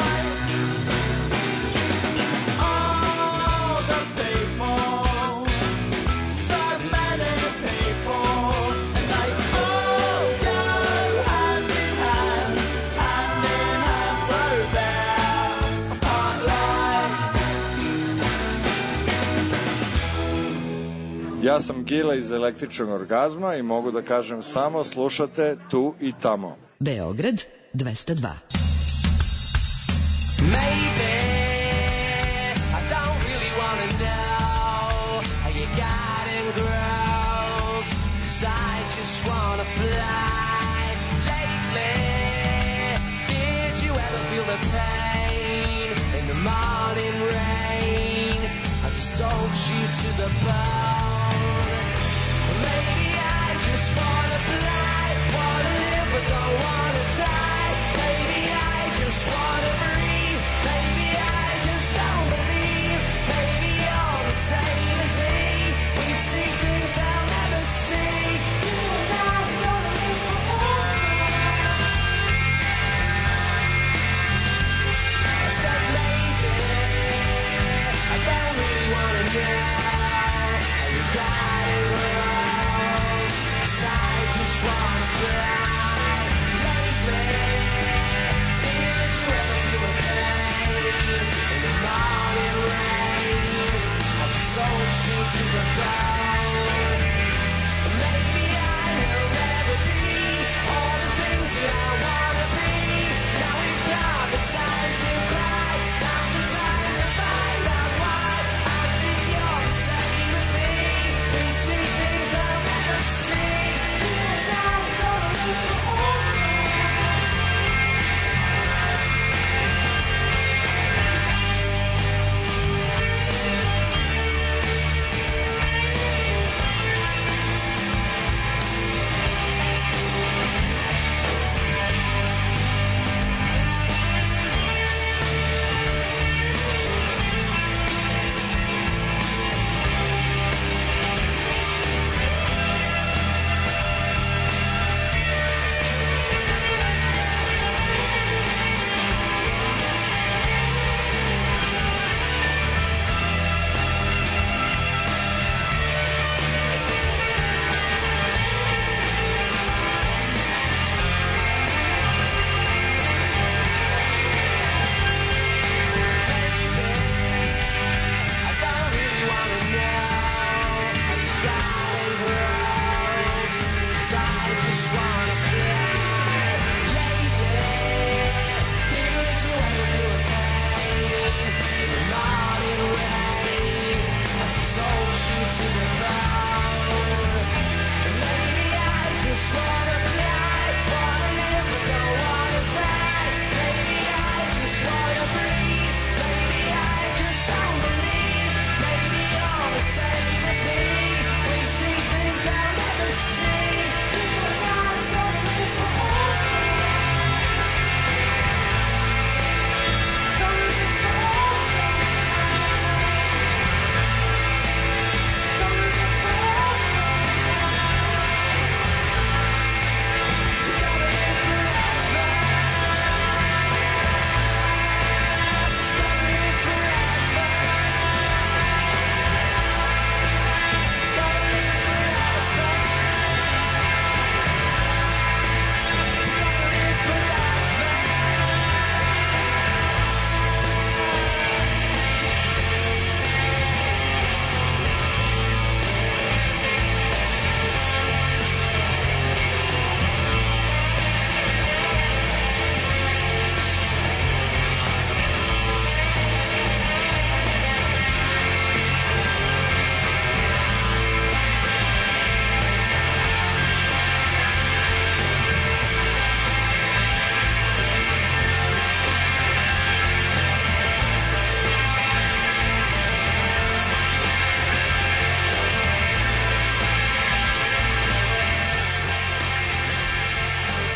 Ja sam Gila iz Električnog orgazma i mogu da kažem samo slušate tu i tamo. Beograd dvesta dva. Maybe I don't really wanna know how you got and grows, 'cause I just wanna fly. Lately, did you ever feel the pain in the morning rain as it soaks you to the bone? Maybe I just wanna fly, wanna live but don't wanna die. Maybe I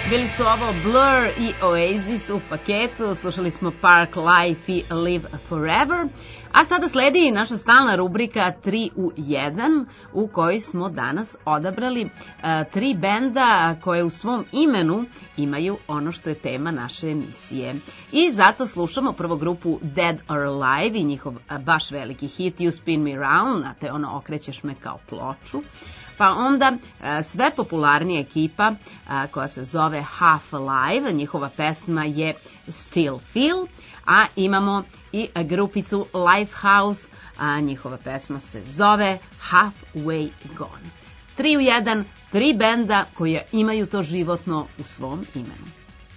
Bili su ovo Blur i Oasis u paketu, slušali smo Park Life i Live Forever, a sada sledi naša stalna rubrika tri u jedan u kojoj smo danas odabrali uh, tri benda koje u svom imenu imaju ono što je tema naše emisije. I zato slušamo prvo grupu Dead or Alive i njihov uh, baš veliki hit You Spin Me Round, znate ono okrećeš me kao ploču. Pa onda sve popularnija ekipa koja se zove Half Alive, njihova pesma je Still Feel, a imamo i grupicu Lifehouse, a njihova pesma se zove Halfway Gone. Tri u jedan, tri benda koje imaju to životno u svom imenu.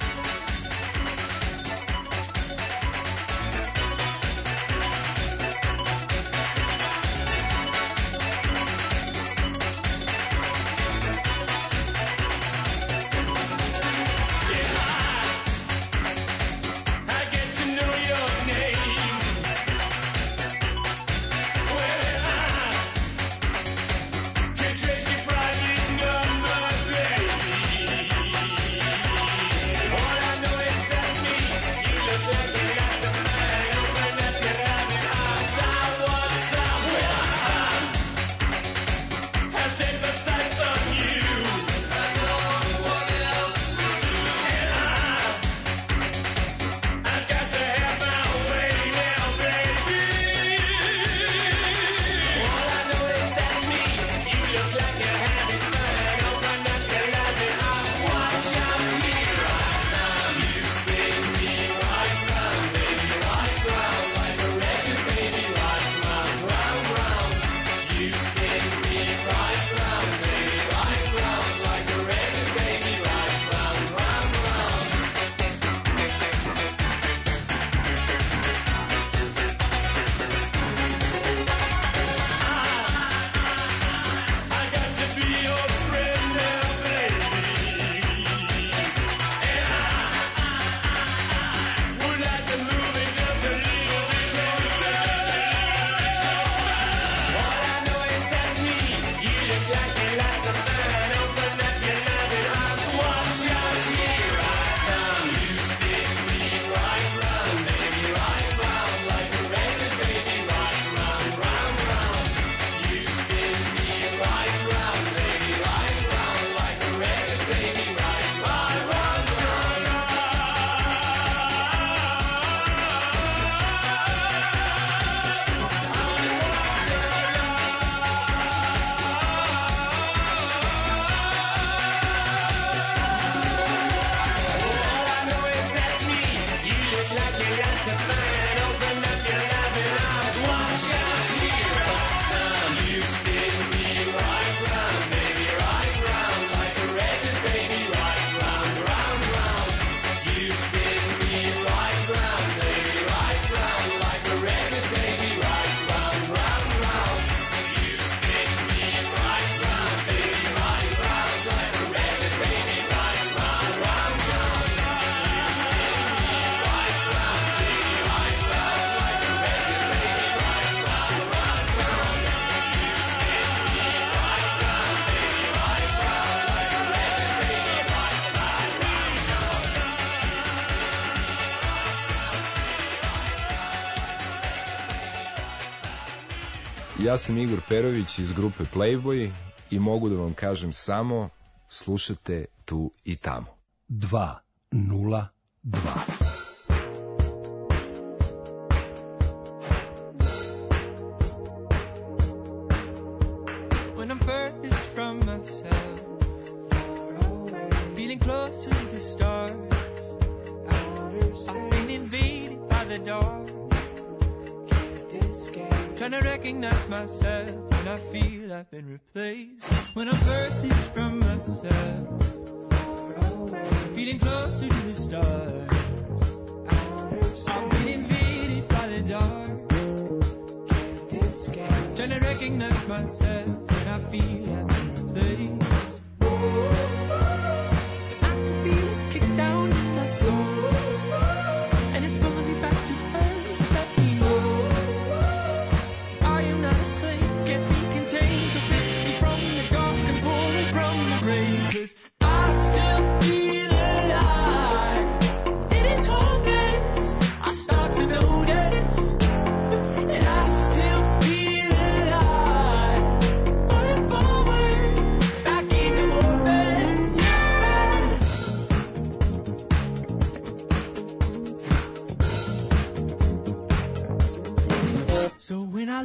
Ja sam Igor Perović iz grupe Playboy i mogu da vam kažem samo slušate tu i tamo. dva nula dva. When I'm furthest from myself, feeling closer to the stars, I've been invaded by the dark. Trying to recognize myself when I feel I've been replaced. When I'm furthest from myself, feeling closer to the stars, I've been invaded by the dark. Trying to recognize myself when I feel I've been replaced. I can feel it kick down in my soul, and it's pulling me back to earth. Let me know I am not a slave, can't be contained. So pick me from the dark and pull me from the grave, 'cause I still feel it.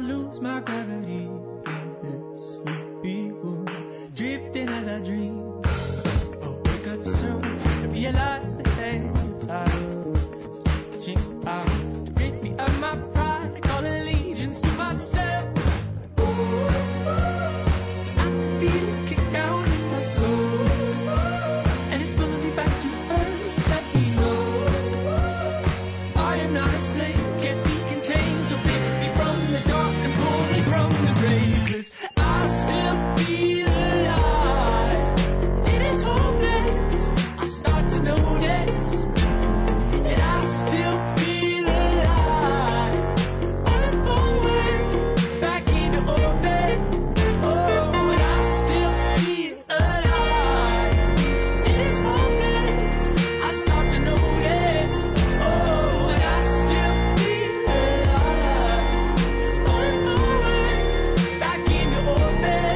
lose my gravity in this sleepy room, drifting as I dream. I'll wake up soon to realize that there's life reaching out to rid me of my pride. I call allegiance to myself. I feel it kick down in my soul, and it's pulling me back to earth. Let me know I am not a slave, can't be contained. So pick me from the dark and pull me from the grave, 'cause I still feel alive. It is hopeless, I start to notice that I still feel alive. Falling forward, back into orbit. Oh, but I still feel alive. It is hopeless, I start to notice. Oh, but I still feel alive. Falling forward, back into orbit.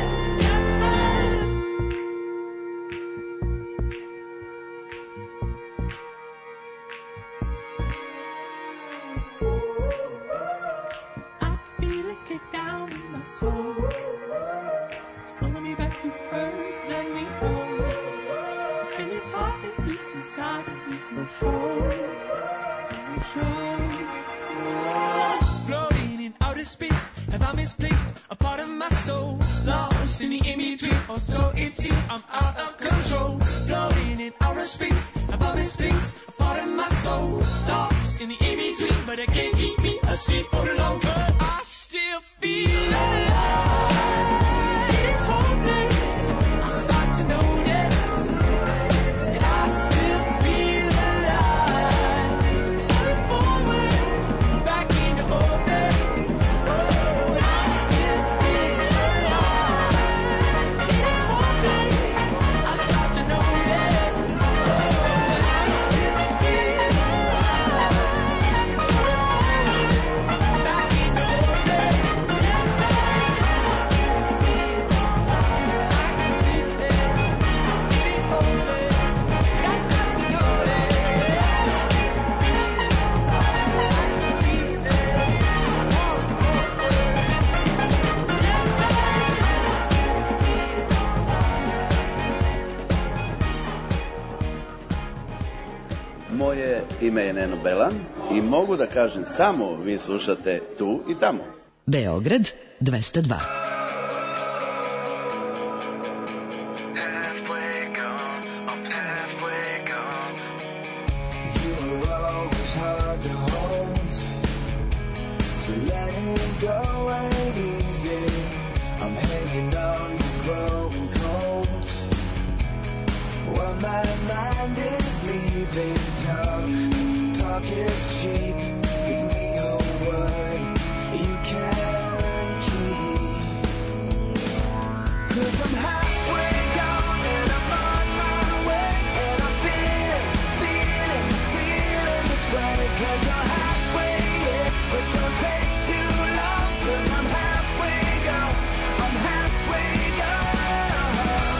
I feel it kick down in my soul. It's pulling me back to earth, let me know. And this heart that beats inside of me will show, will show. Floating in outer space, have I misplaced a part of my soul? Lost in the in-between, or so it seems I'm out of control. Floating in outer space, have I misplaced a part of my soul? Lost in the in-between, but it can't keep me asleep for the long term. I still feel alive. It is hopeless, I start to notice that I still feel alive. Moving forward, back into orbit. Oh, I still feel alive. It is hopeless, I start to notice. Oh, I still feel alive. Back into orbit. Moje ime je Neno Belan i mogu da kažem samo vi slušate tu i tamo. Beograd dvesta dva. You were always hard to hold, so letting go ain't easy. I'm hanging on to growing cold. Well, my mind is leaving. Talk, talk is cheap. Give me your word you can keep. 'Cause I'm halfway gone and I'm on my way, and I'm feeling, feeling, feeling this way. 'Cause you're halfway in, but don't take too long. 'Cause I'm halfway gone, I'm halfway gone.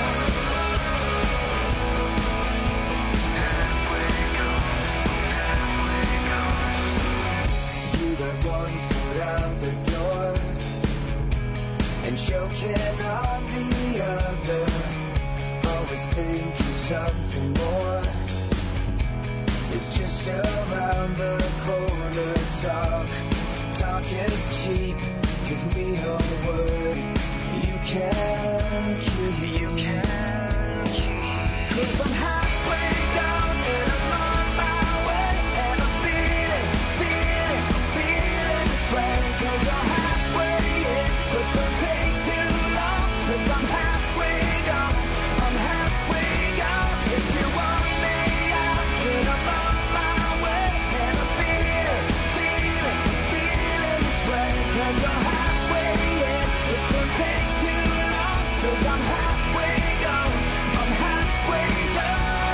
You got one foot out the door and choking on the other. Always thinking something more is just around the corner. Talk, talk is cheap. Give me your word you can keep. You can keep. 'Cause I'm halfway gone and I'm on my way, and I'm feeling, feeling, feeling this way. 'Cause you're halfway in, but don't take too long. 'Cause I'm halfway gone, I'm halfway gone. If you want me out, then I'm on my way, and I'm feeling, feeling, feeling this way. 'Cause you're halfway in, but don't take too long. 'Cause I'm halfway gone, I'm halfway gone.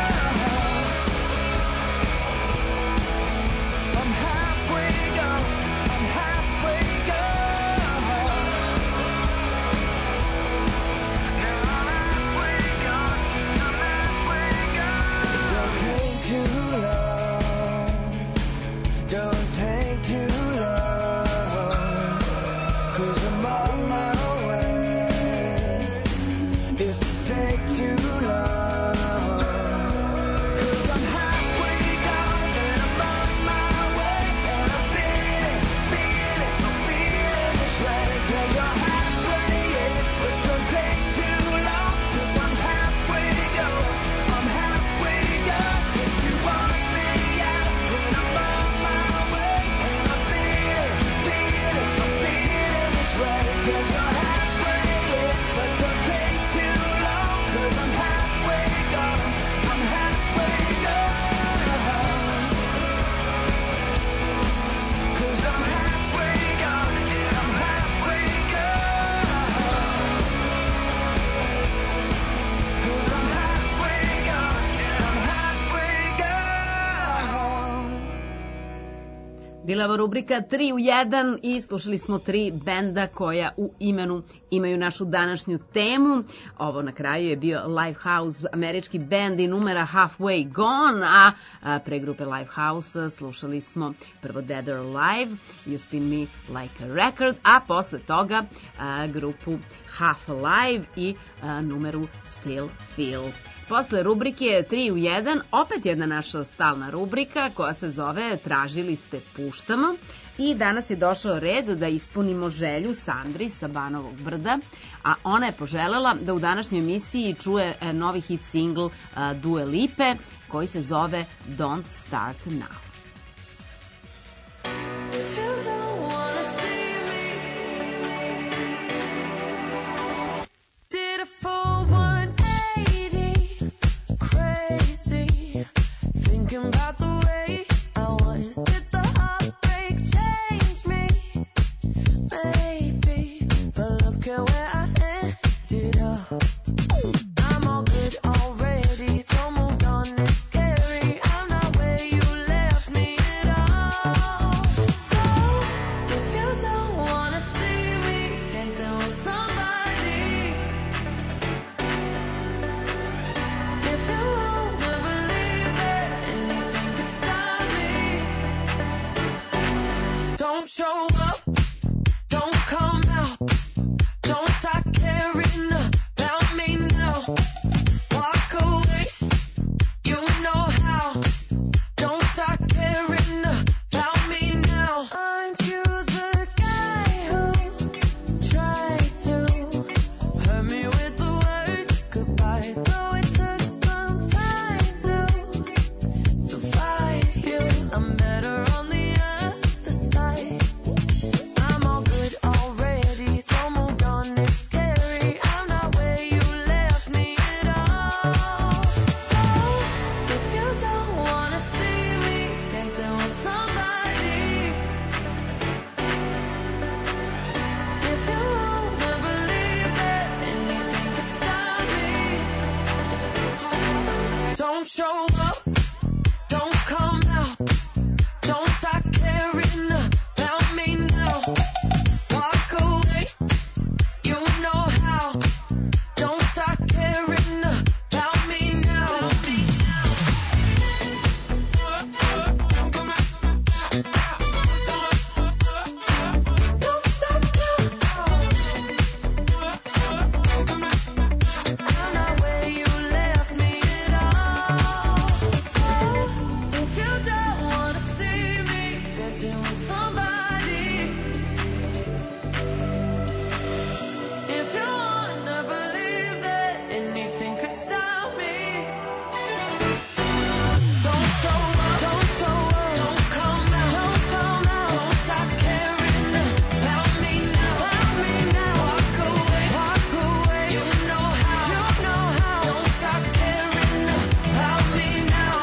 Bila je rubrika tri u jedan i slušali smo tri benda koja u imenu imaju našu današnju temu. Ovo na kraju je bio Lifehouse, američki bend i numera Halfway Gone, a, a pre grupe Lifehouse slušali smo prvo Dead or Alive, You Spin Me Like a Record, a posle toga a, grupu Half Alive i a, numeru Still Feel. Posle rubrike tri u jedan, opet jedna naša stalna rubrika koja se zove Tražili ste puštamo i danas je došao red da ispunimo želju Sandri sa Banovog Brda, a ona je poželela da u današnjoj emisiji čuje novi hit singl Dua Lipe koji se zove Don't Start Now. Thinking about the way I was, did the heartbreak change me? Maybe, but look at where I ended up. I'm all good already, so moved on, it's scary. I'm not where you left me at all. So, if you don't wanna see me dancing with somebody, if you wanna believe that anything could stop me, don't show up, don't come out, don't start caring about me now. Walk away, you know how. Don't start caring about me now. Aren't you the guy who tried to hurt me with the word goodbye? Though it took some time to survive you, I'm better on the other side. I'm all good already, so moved on, it's scary. I'm not where you left me at all. So, if you don't wanna see me dancing with somebody, if you wanna believe that anything could stop me, don't show up, don't come out, don't start caring about me now. Walk away, you know how. Don't start caring about me now. Don't stop now. I'm not where you left me at all. So, if you don't wanna see me dancing with somebody, if you wanna believe that anything could stop me, don't show up, don't show up, don't come out, don't come out, don't start caring about me now, about me now. Walk away, walk away, you know how, you know how. Don't start caring about me now.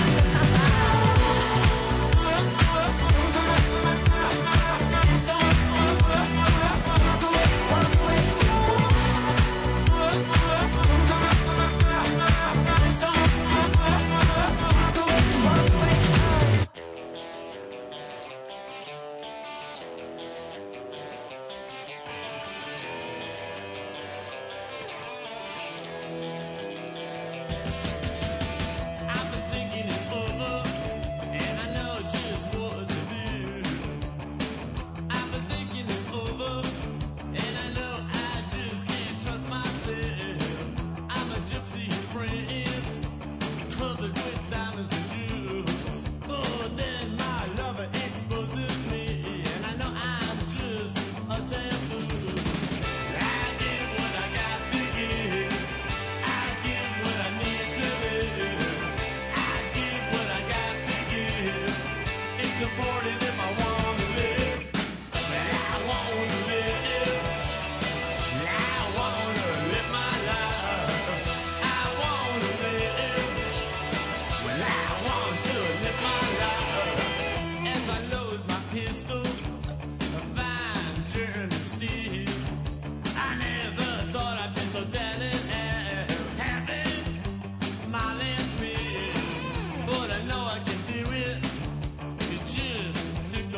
I've been thinking it over, and I know just what to do. I've been thinking it over, and I know I just can't trust myself. I'm a gypsy prince, covered with diamonds and jewels. Oh, then my lover exposes me, and I know I'm just a damn fool. I give what I got to give. I give what I need to live. I give what I got to give. It's important if I want to live. I want to live. I want to live my life. I want to live. Well, I want to live my life. As I load my pistol, a fine German steel. I never thought I'd be so down and out, having my last meal. But I know I can do it. It just took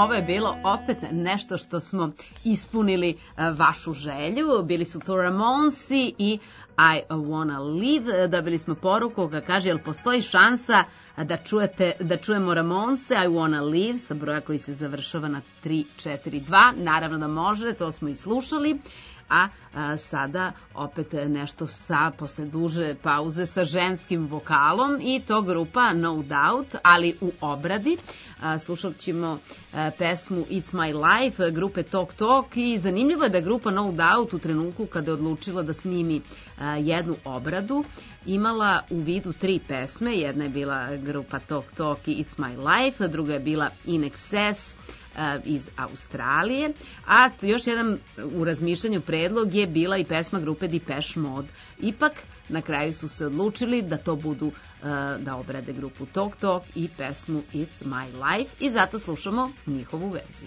ovo je bilo opet nešto što smo ispunili uh, vašu želju. Bili su to Ramonsi i I Wanna Live. Dobili smo poruku koja kaže, jel postoji šansa da, čujete, da čujemo Ramonse, I Wanna Live, sa broja koji se završava na tri četiri dva. Naravno da može, to smo i slušali. A, a sada opet nešto sa, posle duže pauze, sa ženskim vokalom i to grupa No Doubt, ali u obradi. A, slušat ćemo a, pesmu It's My Life grupe Tok Tok i zanimljivo je da grupa No Doubt u trenutku kada je odlučila da snimi a, jednu obradu imala u vidu tri pesme. Jedna je bila grupa Tok Tok i It's My Life, druga je bila In Excess iz Australije, a još jedan u razmišljanju predlog je bila i pesma grupe Depeche Mode. Ipak na kraju su se odlučili da to budu, da obrade grupu Tok Tok i pesmu It's My Life i zato slušamo njihovu verziju.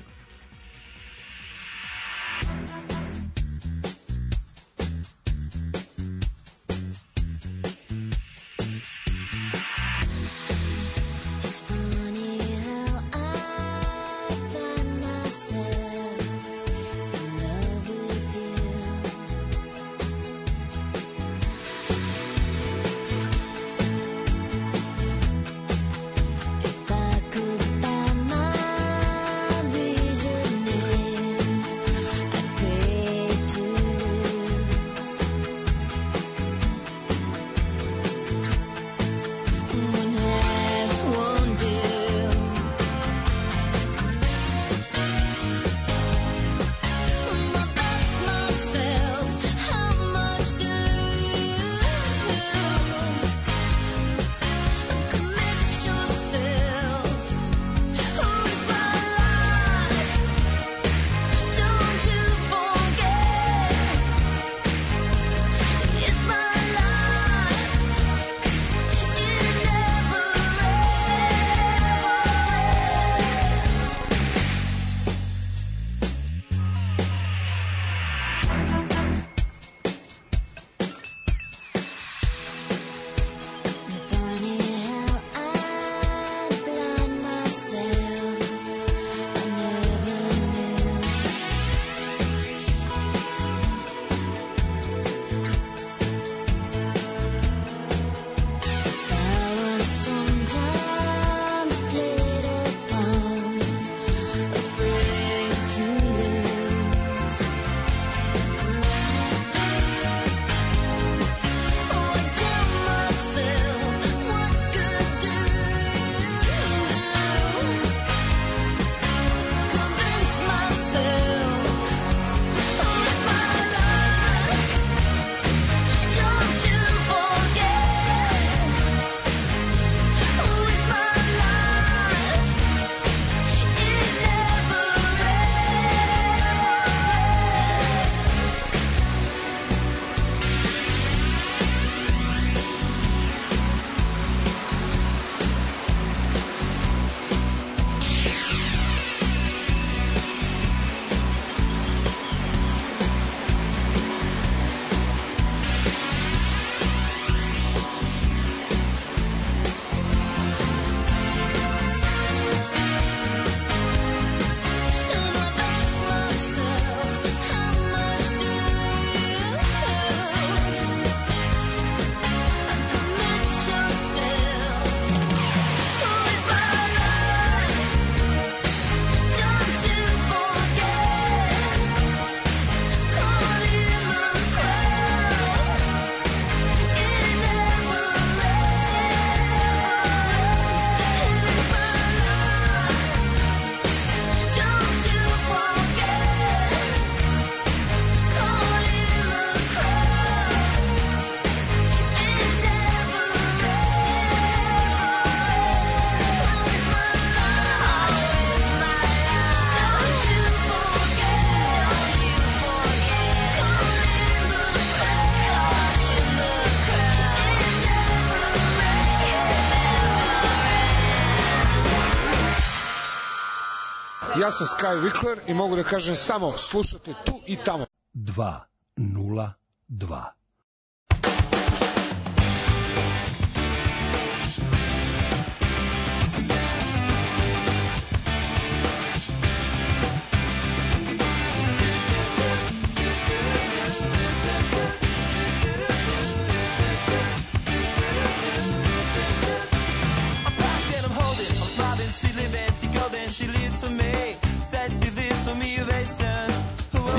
Ja sam Sky Wickler i mogu da kažem samo slušate tu i tamo. dva nula dva.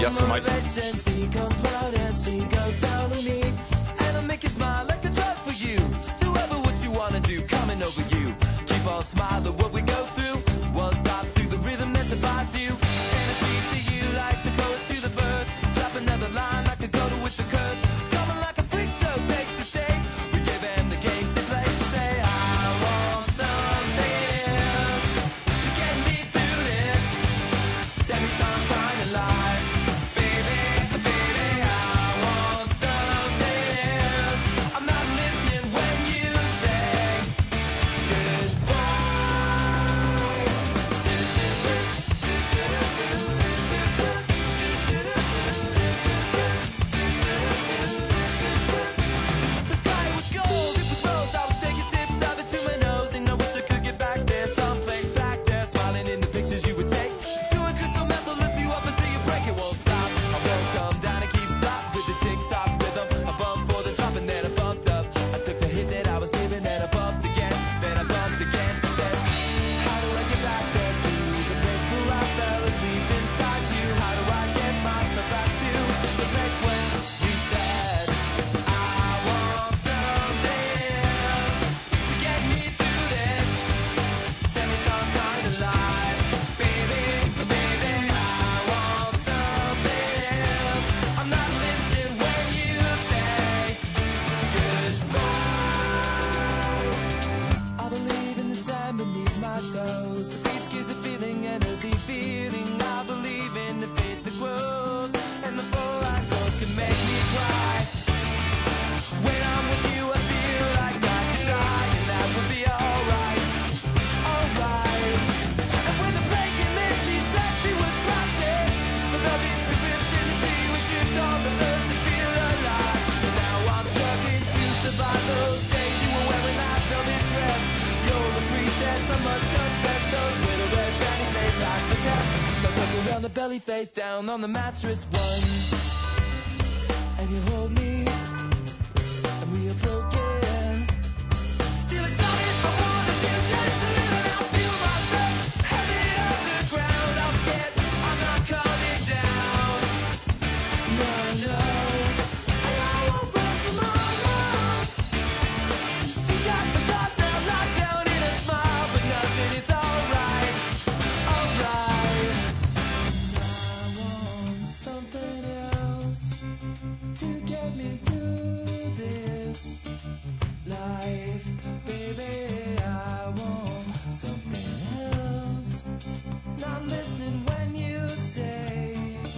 Ja sam majstor. Belly face down on the mattress one, and you hold me, and we are broken. Still excited for one of you, just a little, and I feel myself heavy as the ground. I'm scared, I'm not coming down. No, no, and I won't run tomorrow. She's got the toss now locked down in a smile, but nothing is alright, alright. Something else to get me through this life, baby. I want something else. Not listening when you say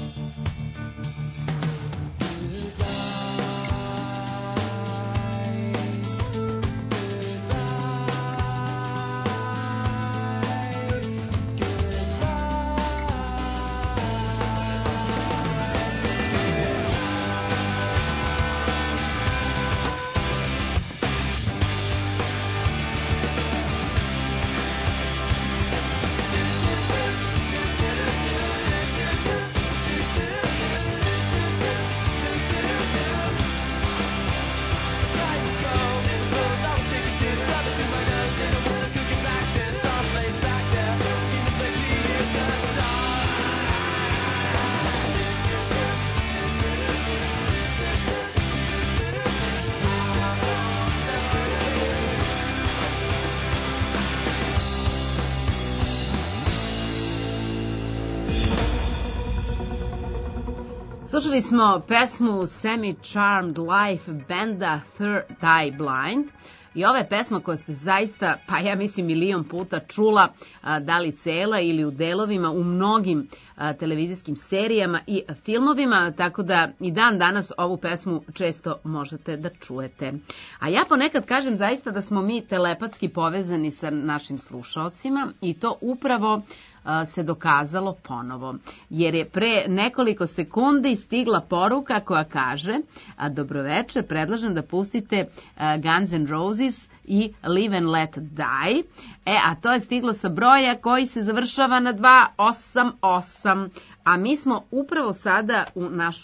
Slušali smo pesmu Semi-Charmed Life benda Third Eye Blind i ova je pesma koja se zaista, pa ja mislim milion puta čula, a, da li cela ili u delovima u mnogim a, televizijskim serijama i filmovima, tako da i dan danas ovu pesmu često možete da čujete. A ja ponekad kažem zaista da smo mi telepatski povezani sa našim slušaocima i to upravo se dokazalo ponovo, jer je pre nekoliko sekundi stigla poruka koja kaže: dobroveče, predlažem da pustite Guns N' Roses i Live and Let Die. E, a to je stiglo sa broja koji se završava na dva osam osam, a mi smo upravo sada u našu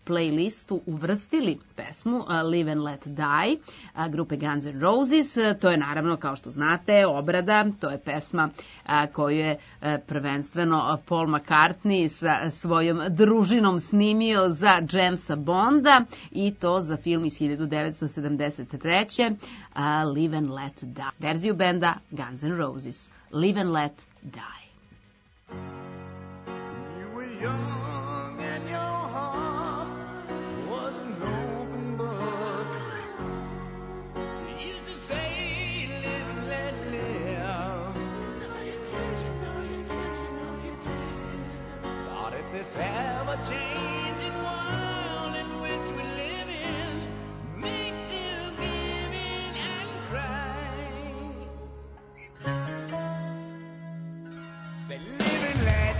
playlistu uvrstili pesmu uh, Live and Let Die uh, grupe Guns N' Roses. Uh, to je naravno, kao što znate, obrada, to je pesma uh, koju je uh, prvenstveno Paul McCartney sa svojom družinom snimio za Jamesa Bonda i to za film iz hiljadu devetsto sedamdeset treće. Uh, Live and Let Die. Verziju benda Guns N' Roses. Live and Let Die. You were young and your heart was an open book. You used to say, live and let live. No, you did, you know you did, you know you did. Thought if this ever-changing world in which we live in makes you give in and cry. Say, live and let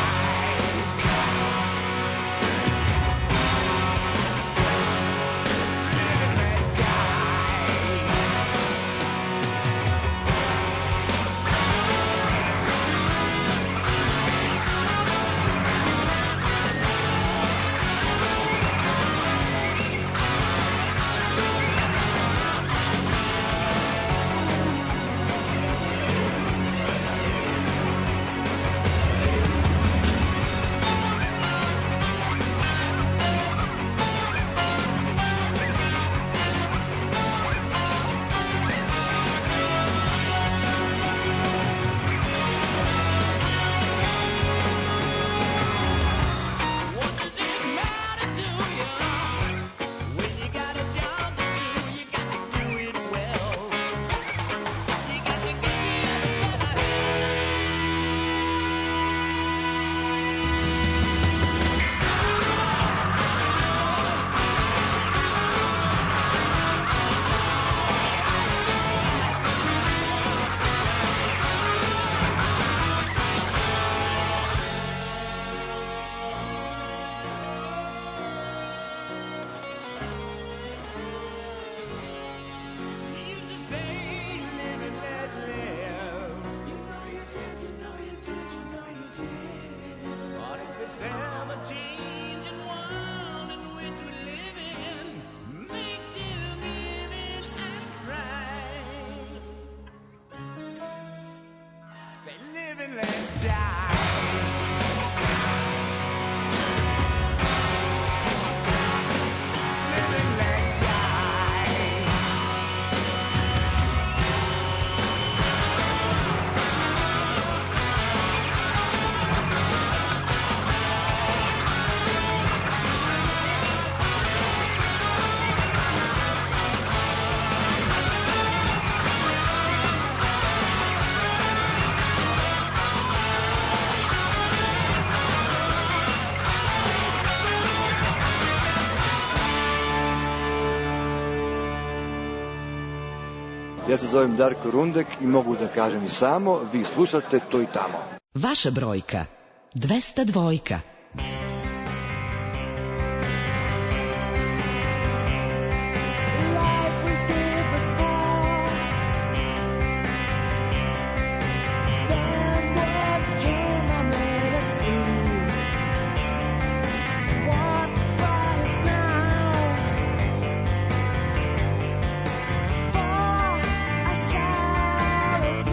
Ja se zovem Darko Rundek i mogu da kažem i samo, vi slušate to i tamo. Vaša brojka dvesta dva.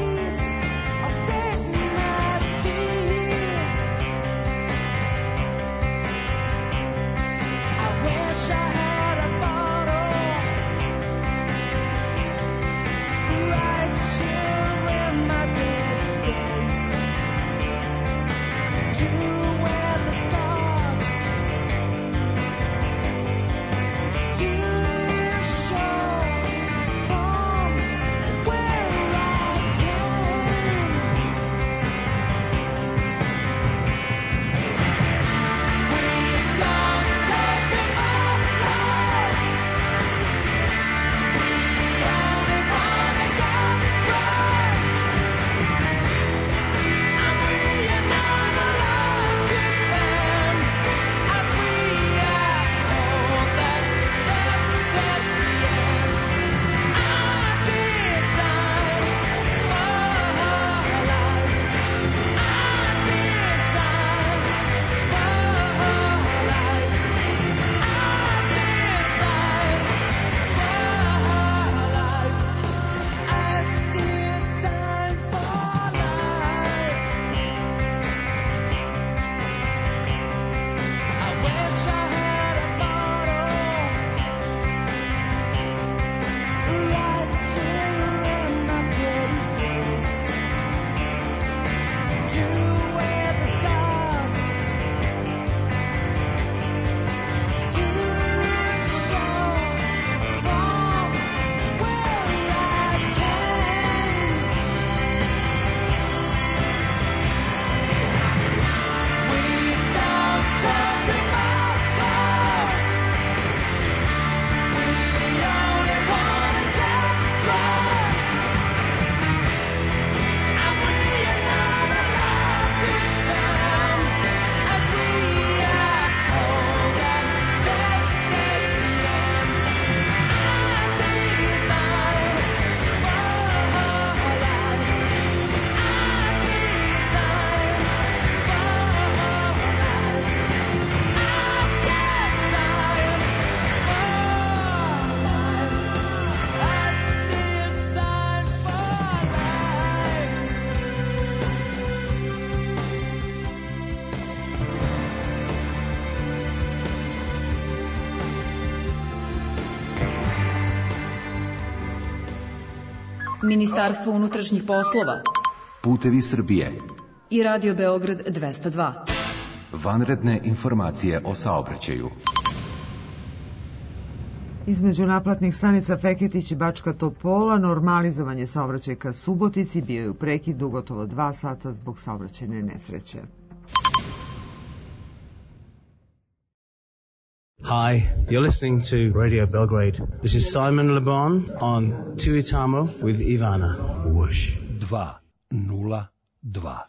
Of dignity. Ministarstvo unutrašnjih poslova Putevi Srbije i Radio Beograd dvesta dva. Vanredne informacije o saobraćaju. Između naplatnih stanica Feketić i Bačka Topola normalizovan je saobraćaj ka Subotici, bio je u prekidu gotovo dva sata zbog saobraćajne nesreće. Hi, you're listening to Radio Belgrade. This is Simon Le Bon on Tuitamo with Ivana. Whoosh. dva nula dva.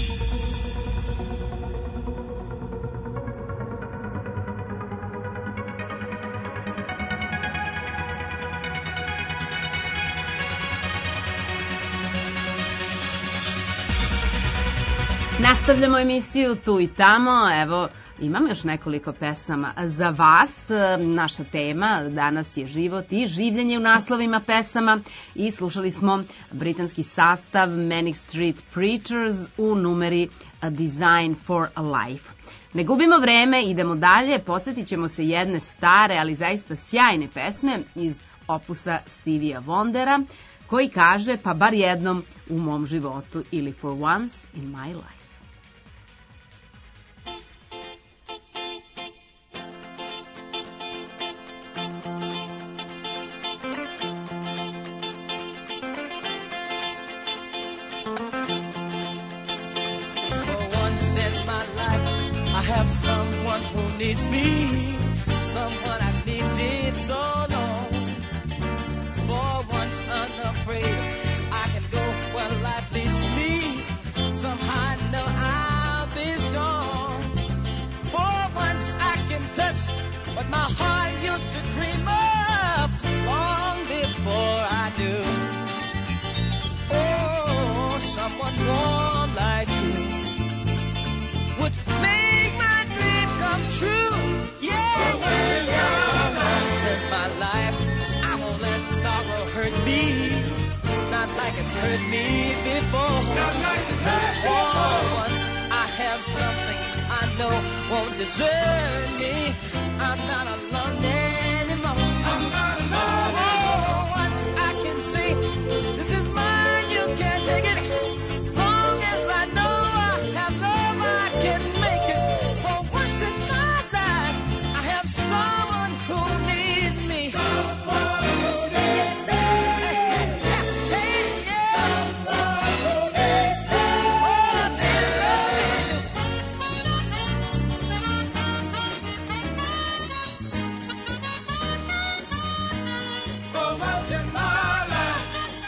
Nastavljamo emisiju Tu i tamo, evo imam još nekoliko pesama za vas. Naša tema danas je život i življenje u naslovima pesama i slušali smo britanski sastav Manic Street Preachers u numeri A Design for a Life. Ne gubimo vreme, idemo dalje, podsjetit ćemo se jedne stare, ali zaista sjajne pesme iz opusa Stevija Wondera, koji kaže pa bar jednom u mom životu ili For Once in My Life. Have someone who needs me, someone I've needed so long. For once unafraid, I can go where life leads me. Somehow I know I'll be strong. For once I can touch what my heart used to dream of long before I knew. Oh, someone warm like you would make my dream come true. Yeah, yeah, yeah. Once in my life, I won't let sorrow hurt me, not like it's hurt me before. For once I have something I know won't desert me. I'm not alone anymore. I'm not alone anymore. For once I can say, this is mine, you can't take it. As long as I know I have love, I can make it. For once in my life, I have someone who needs me. Someone who needs me. Hey, hey, yeah. Someone who needs me. Oh, for once in my life.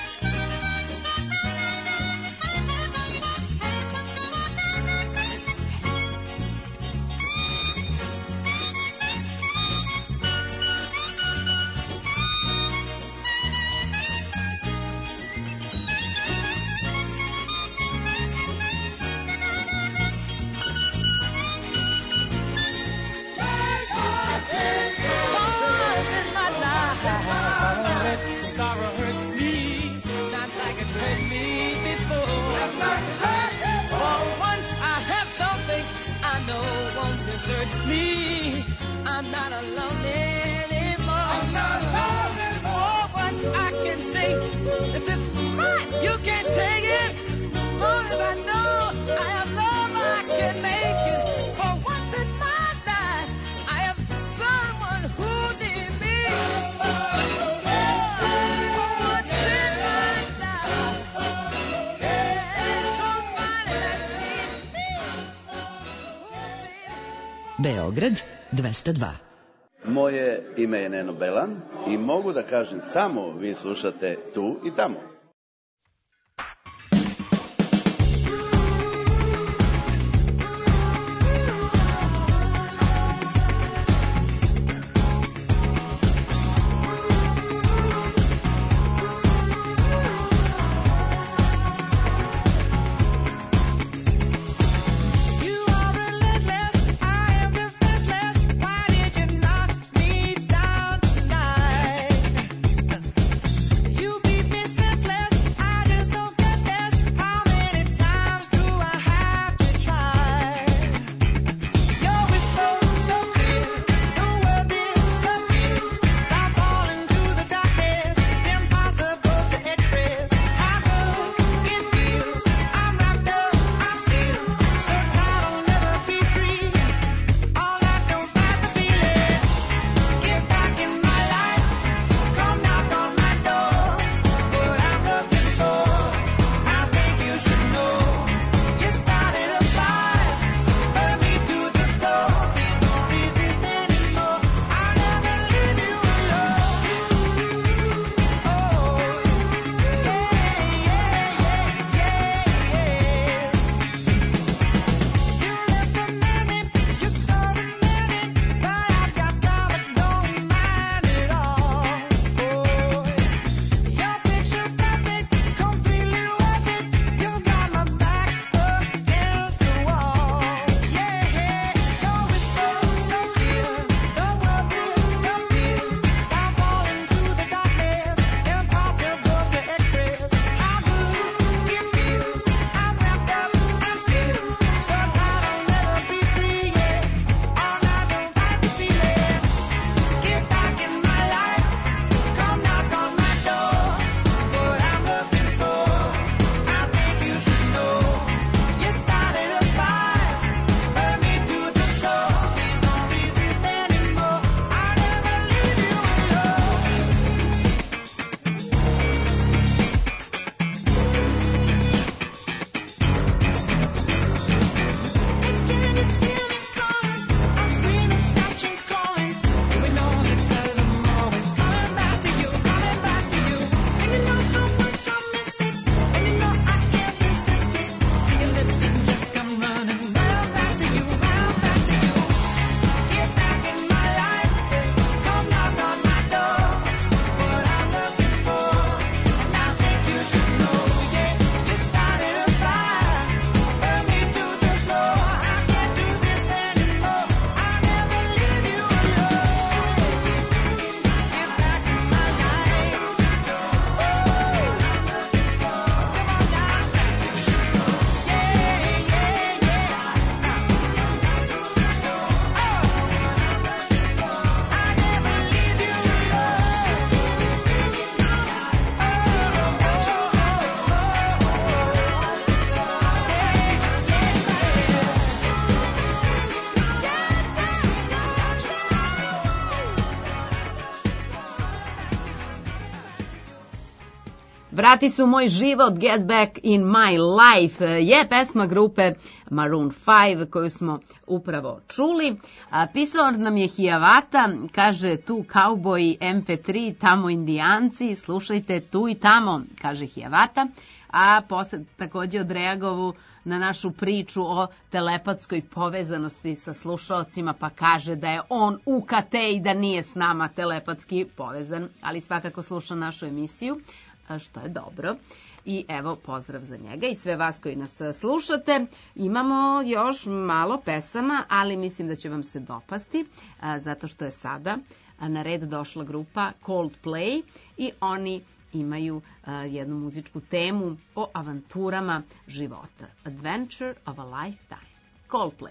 Once in my life, I won't let sorrow hurt me, not like it's hurt me before. For once I have something I know won't desert me. I'm not alone anymore. I'm not alone anymore. For once I can say, this is mine, you can't take it. As long as I know I have love, I can make it. For once in my life, I have someone who needs me. For once in my life, somebody that needs me. Beograd dvesta dva. Moje ime je Neno Belan i mogu da kažem samo vi slušate Tu i tamo. You are relentless, I am defenseless. Why did you knock me down tonight? You beat me senseless. Vrati se u moj život, Get Back in My Life je pesma grupe Maroon five koju smo upravo čuli. A, pisao nam je Hiawatha, kaže tu kauboji em pe tri, tamo indijanci, slušajte tu i tamo, kaže Hiawatha. A posle takođe odreagovu na našu priču o telepatskoj povezanosti sa slušaocima, pa kaže da je on U K T i da nije s nama telepatski povezan, ali svakako sluša našu emisiju, što je dobro. I evo, pozdrav za njega i sve vas koji nas slušate. Imamo još malo pesama, ali mislim da će vam se dopasti, zato što je sada na red došla grupa Coldplay i oni imaju uh, jednu muzičku temu o avanturama života. Adventure of a Lifetime. Coldplay.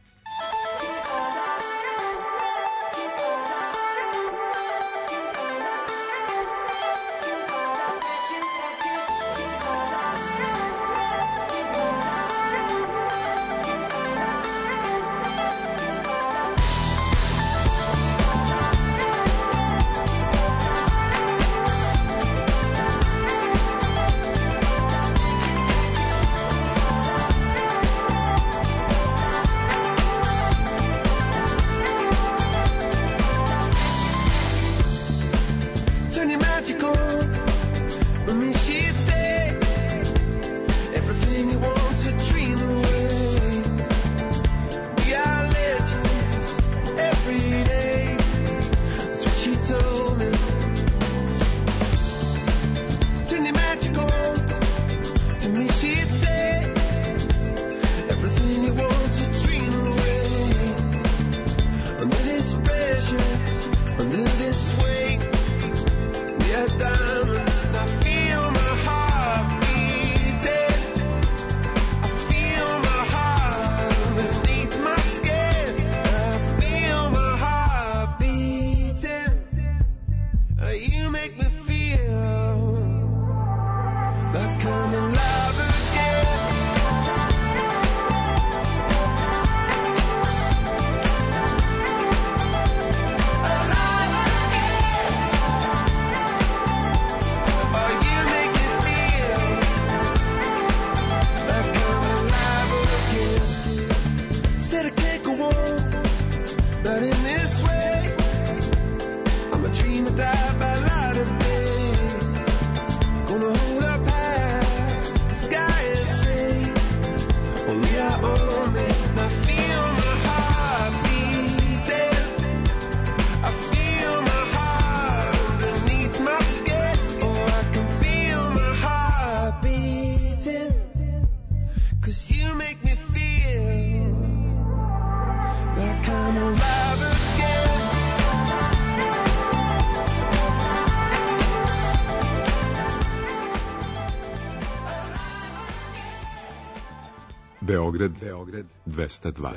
Beograd, Beograd dvesta dva.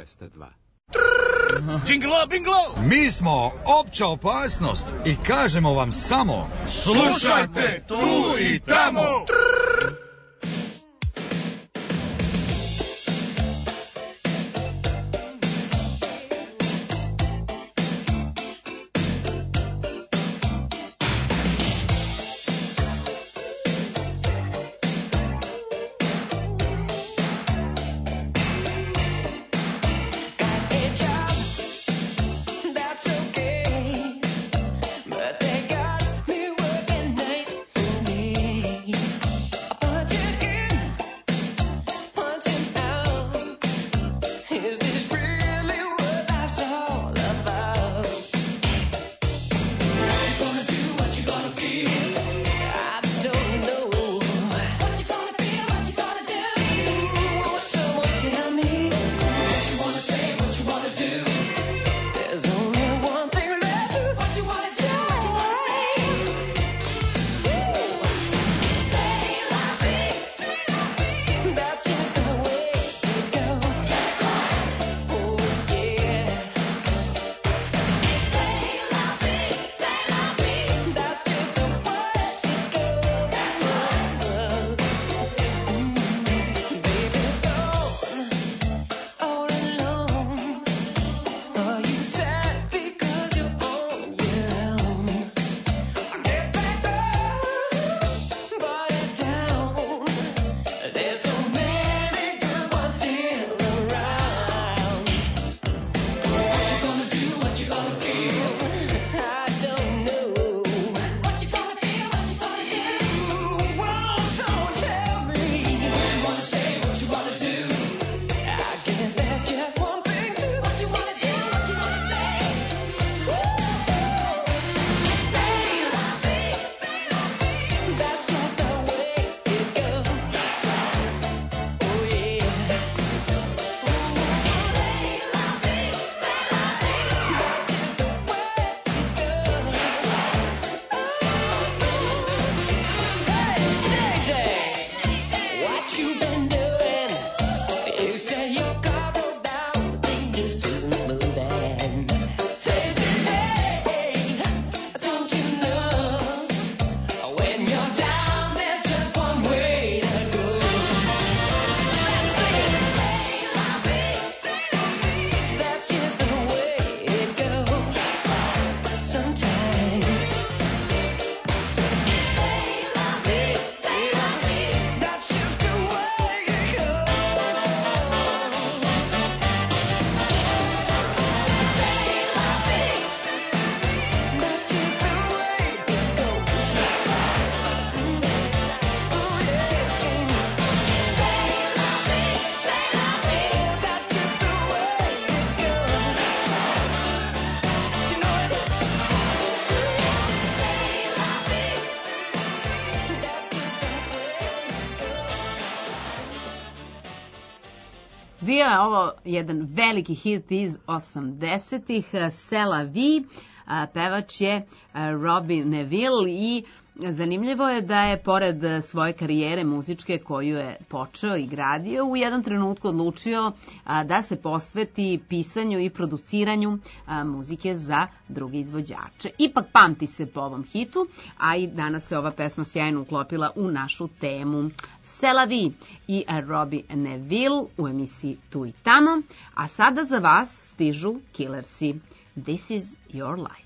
Džinglo, binglo! Mi smo opća opasnost i kažemo vam samo slušajte tu i tamo! But they got me working late for me. Bio je ovo jedan veliki hit iz osamdesetih, Sela Vi, pevač je Robbie Neville i zanimljivo je da je pored svoje karijere muzičke koju je počeo i gradio u jednom trenutku odlučio da se posveti pisanju i produciranju muzike za druge izvođače. Ipak pamti se po ovom hitu, a i danas se ova pesma sjajno uklopila u našu temu. Sela Vi i Robbie Neville u emisiji Tu i tamo, a sada za vas stižu Killersi. This is your life.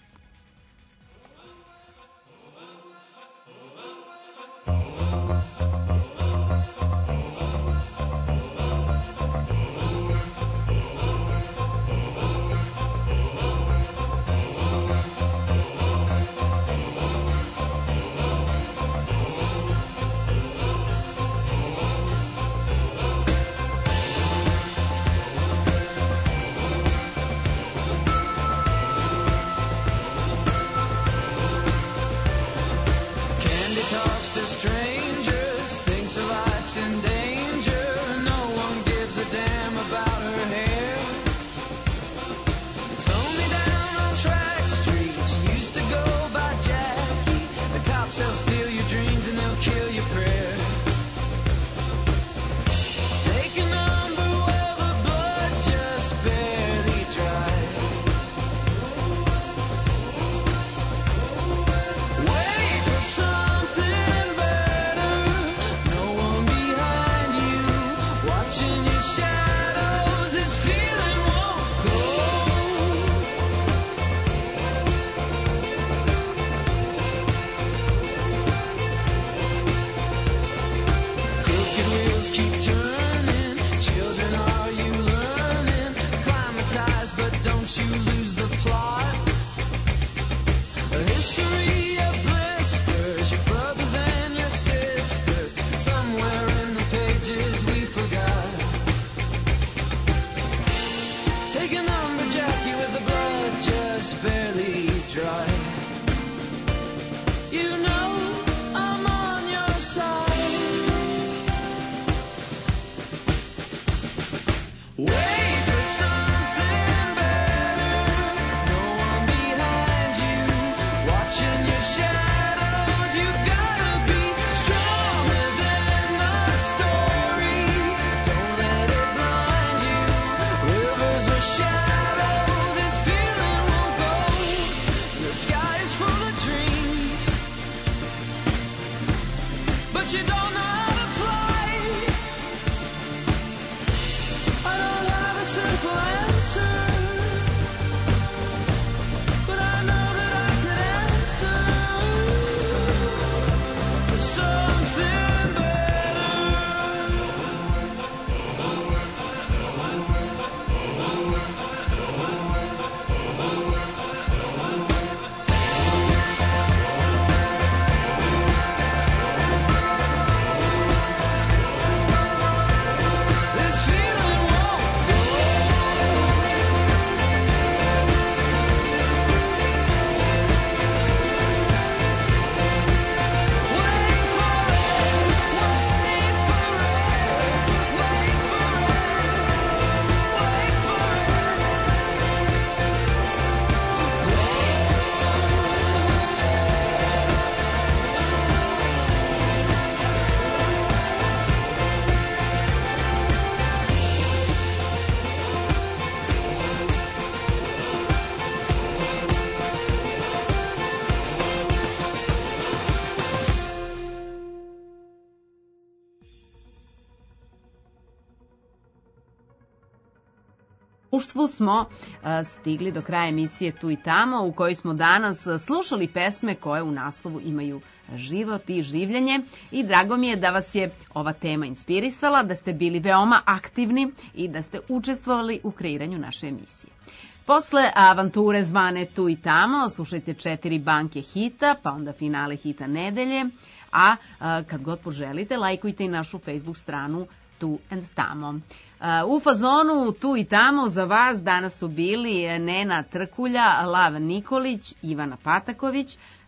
društvu smo stigli do kraja emisije Tu i tamo, u kojoj smo danas slušali pesme koje u naslovu imaju život i življenje, i drago mi je da vas je ova tema inspirisala, da ste bili veoma aktivni i da ste učestvovali u kreiranju naše emisije. Posle avanture zvane Tu i tamo, slušajte četiri banke hita, pa onda finale hita nedelje, a kad god poželite, lajkujte i našu Facebook stranu Tu and tamo. U fazonu Tu i tamo za vas danas su bili Nena Trkulja, Lav Nikolić, Ivana Pataković,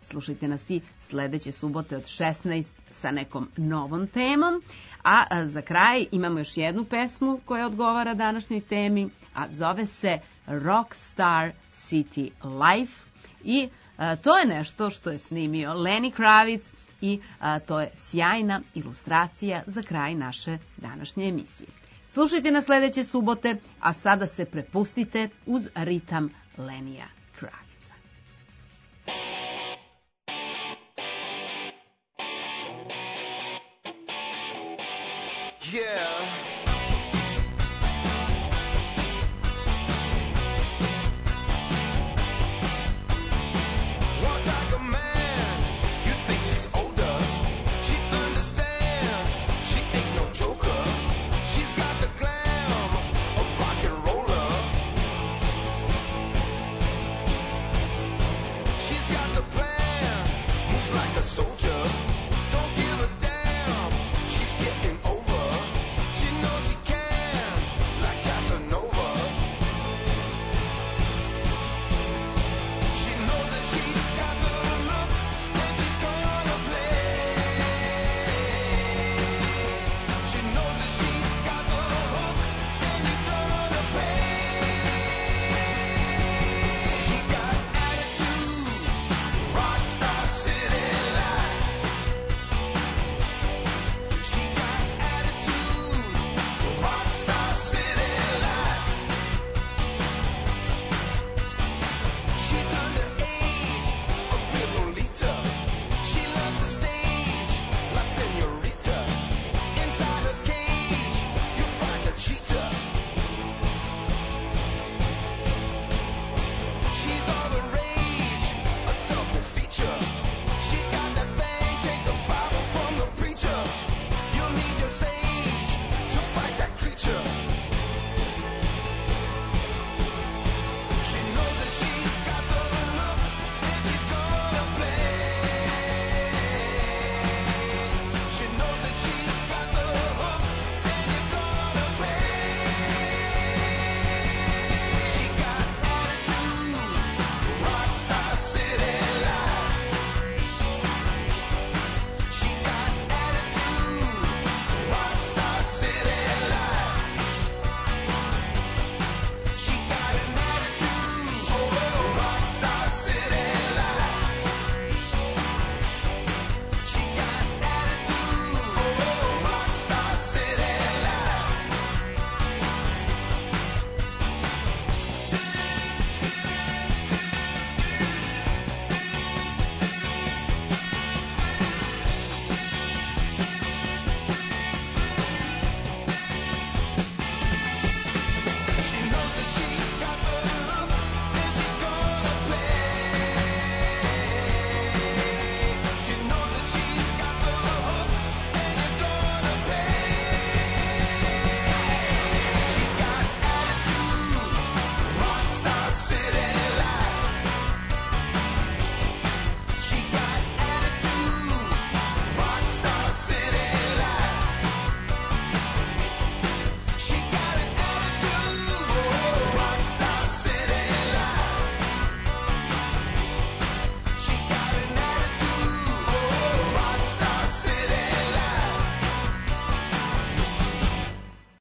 slušajte nas i sledeće subote od šesnaest sa nekom novom temom. A, a za kraj imamo još jednu pesmu koja odgovara današnjoj temi, a zove se Rockstar City Life i a, to je nešto što je snimio Lenny Kravitz i a, to je sjajna ilustracija za kraj naše današnje emisije. Slušajte nas sledeće subote, a sada se prepustite uz ritam Lenija Kravitza. Yeah.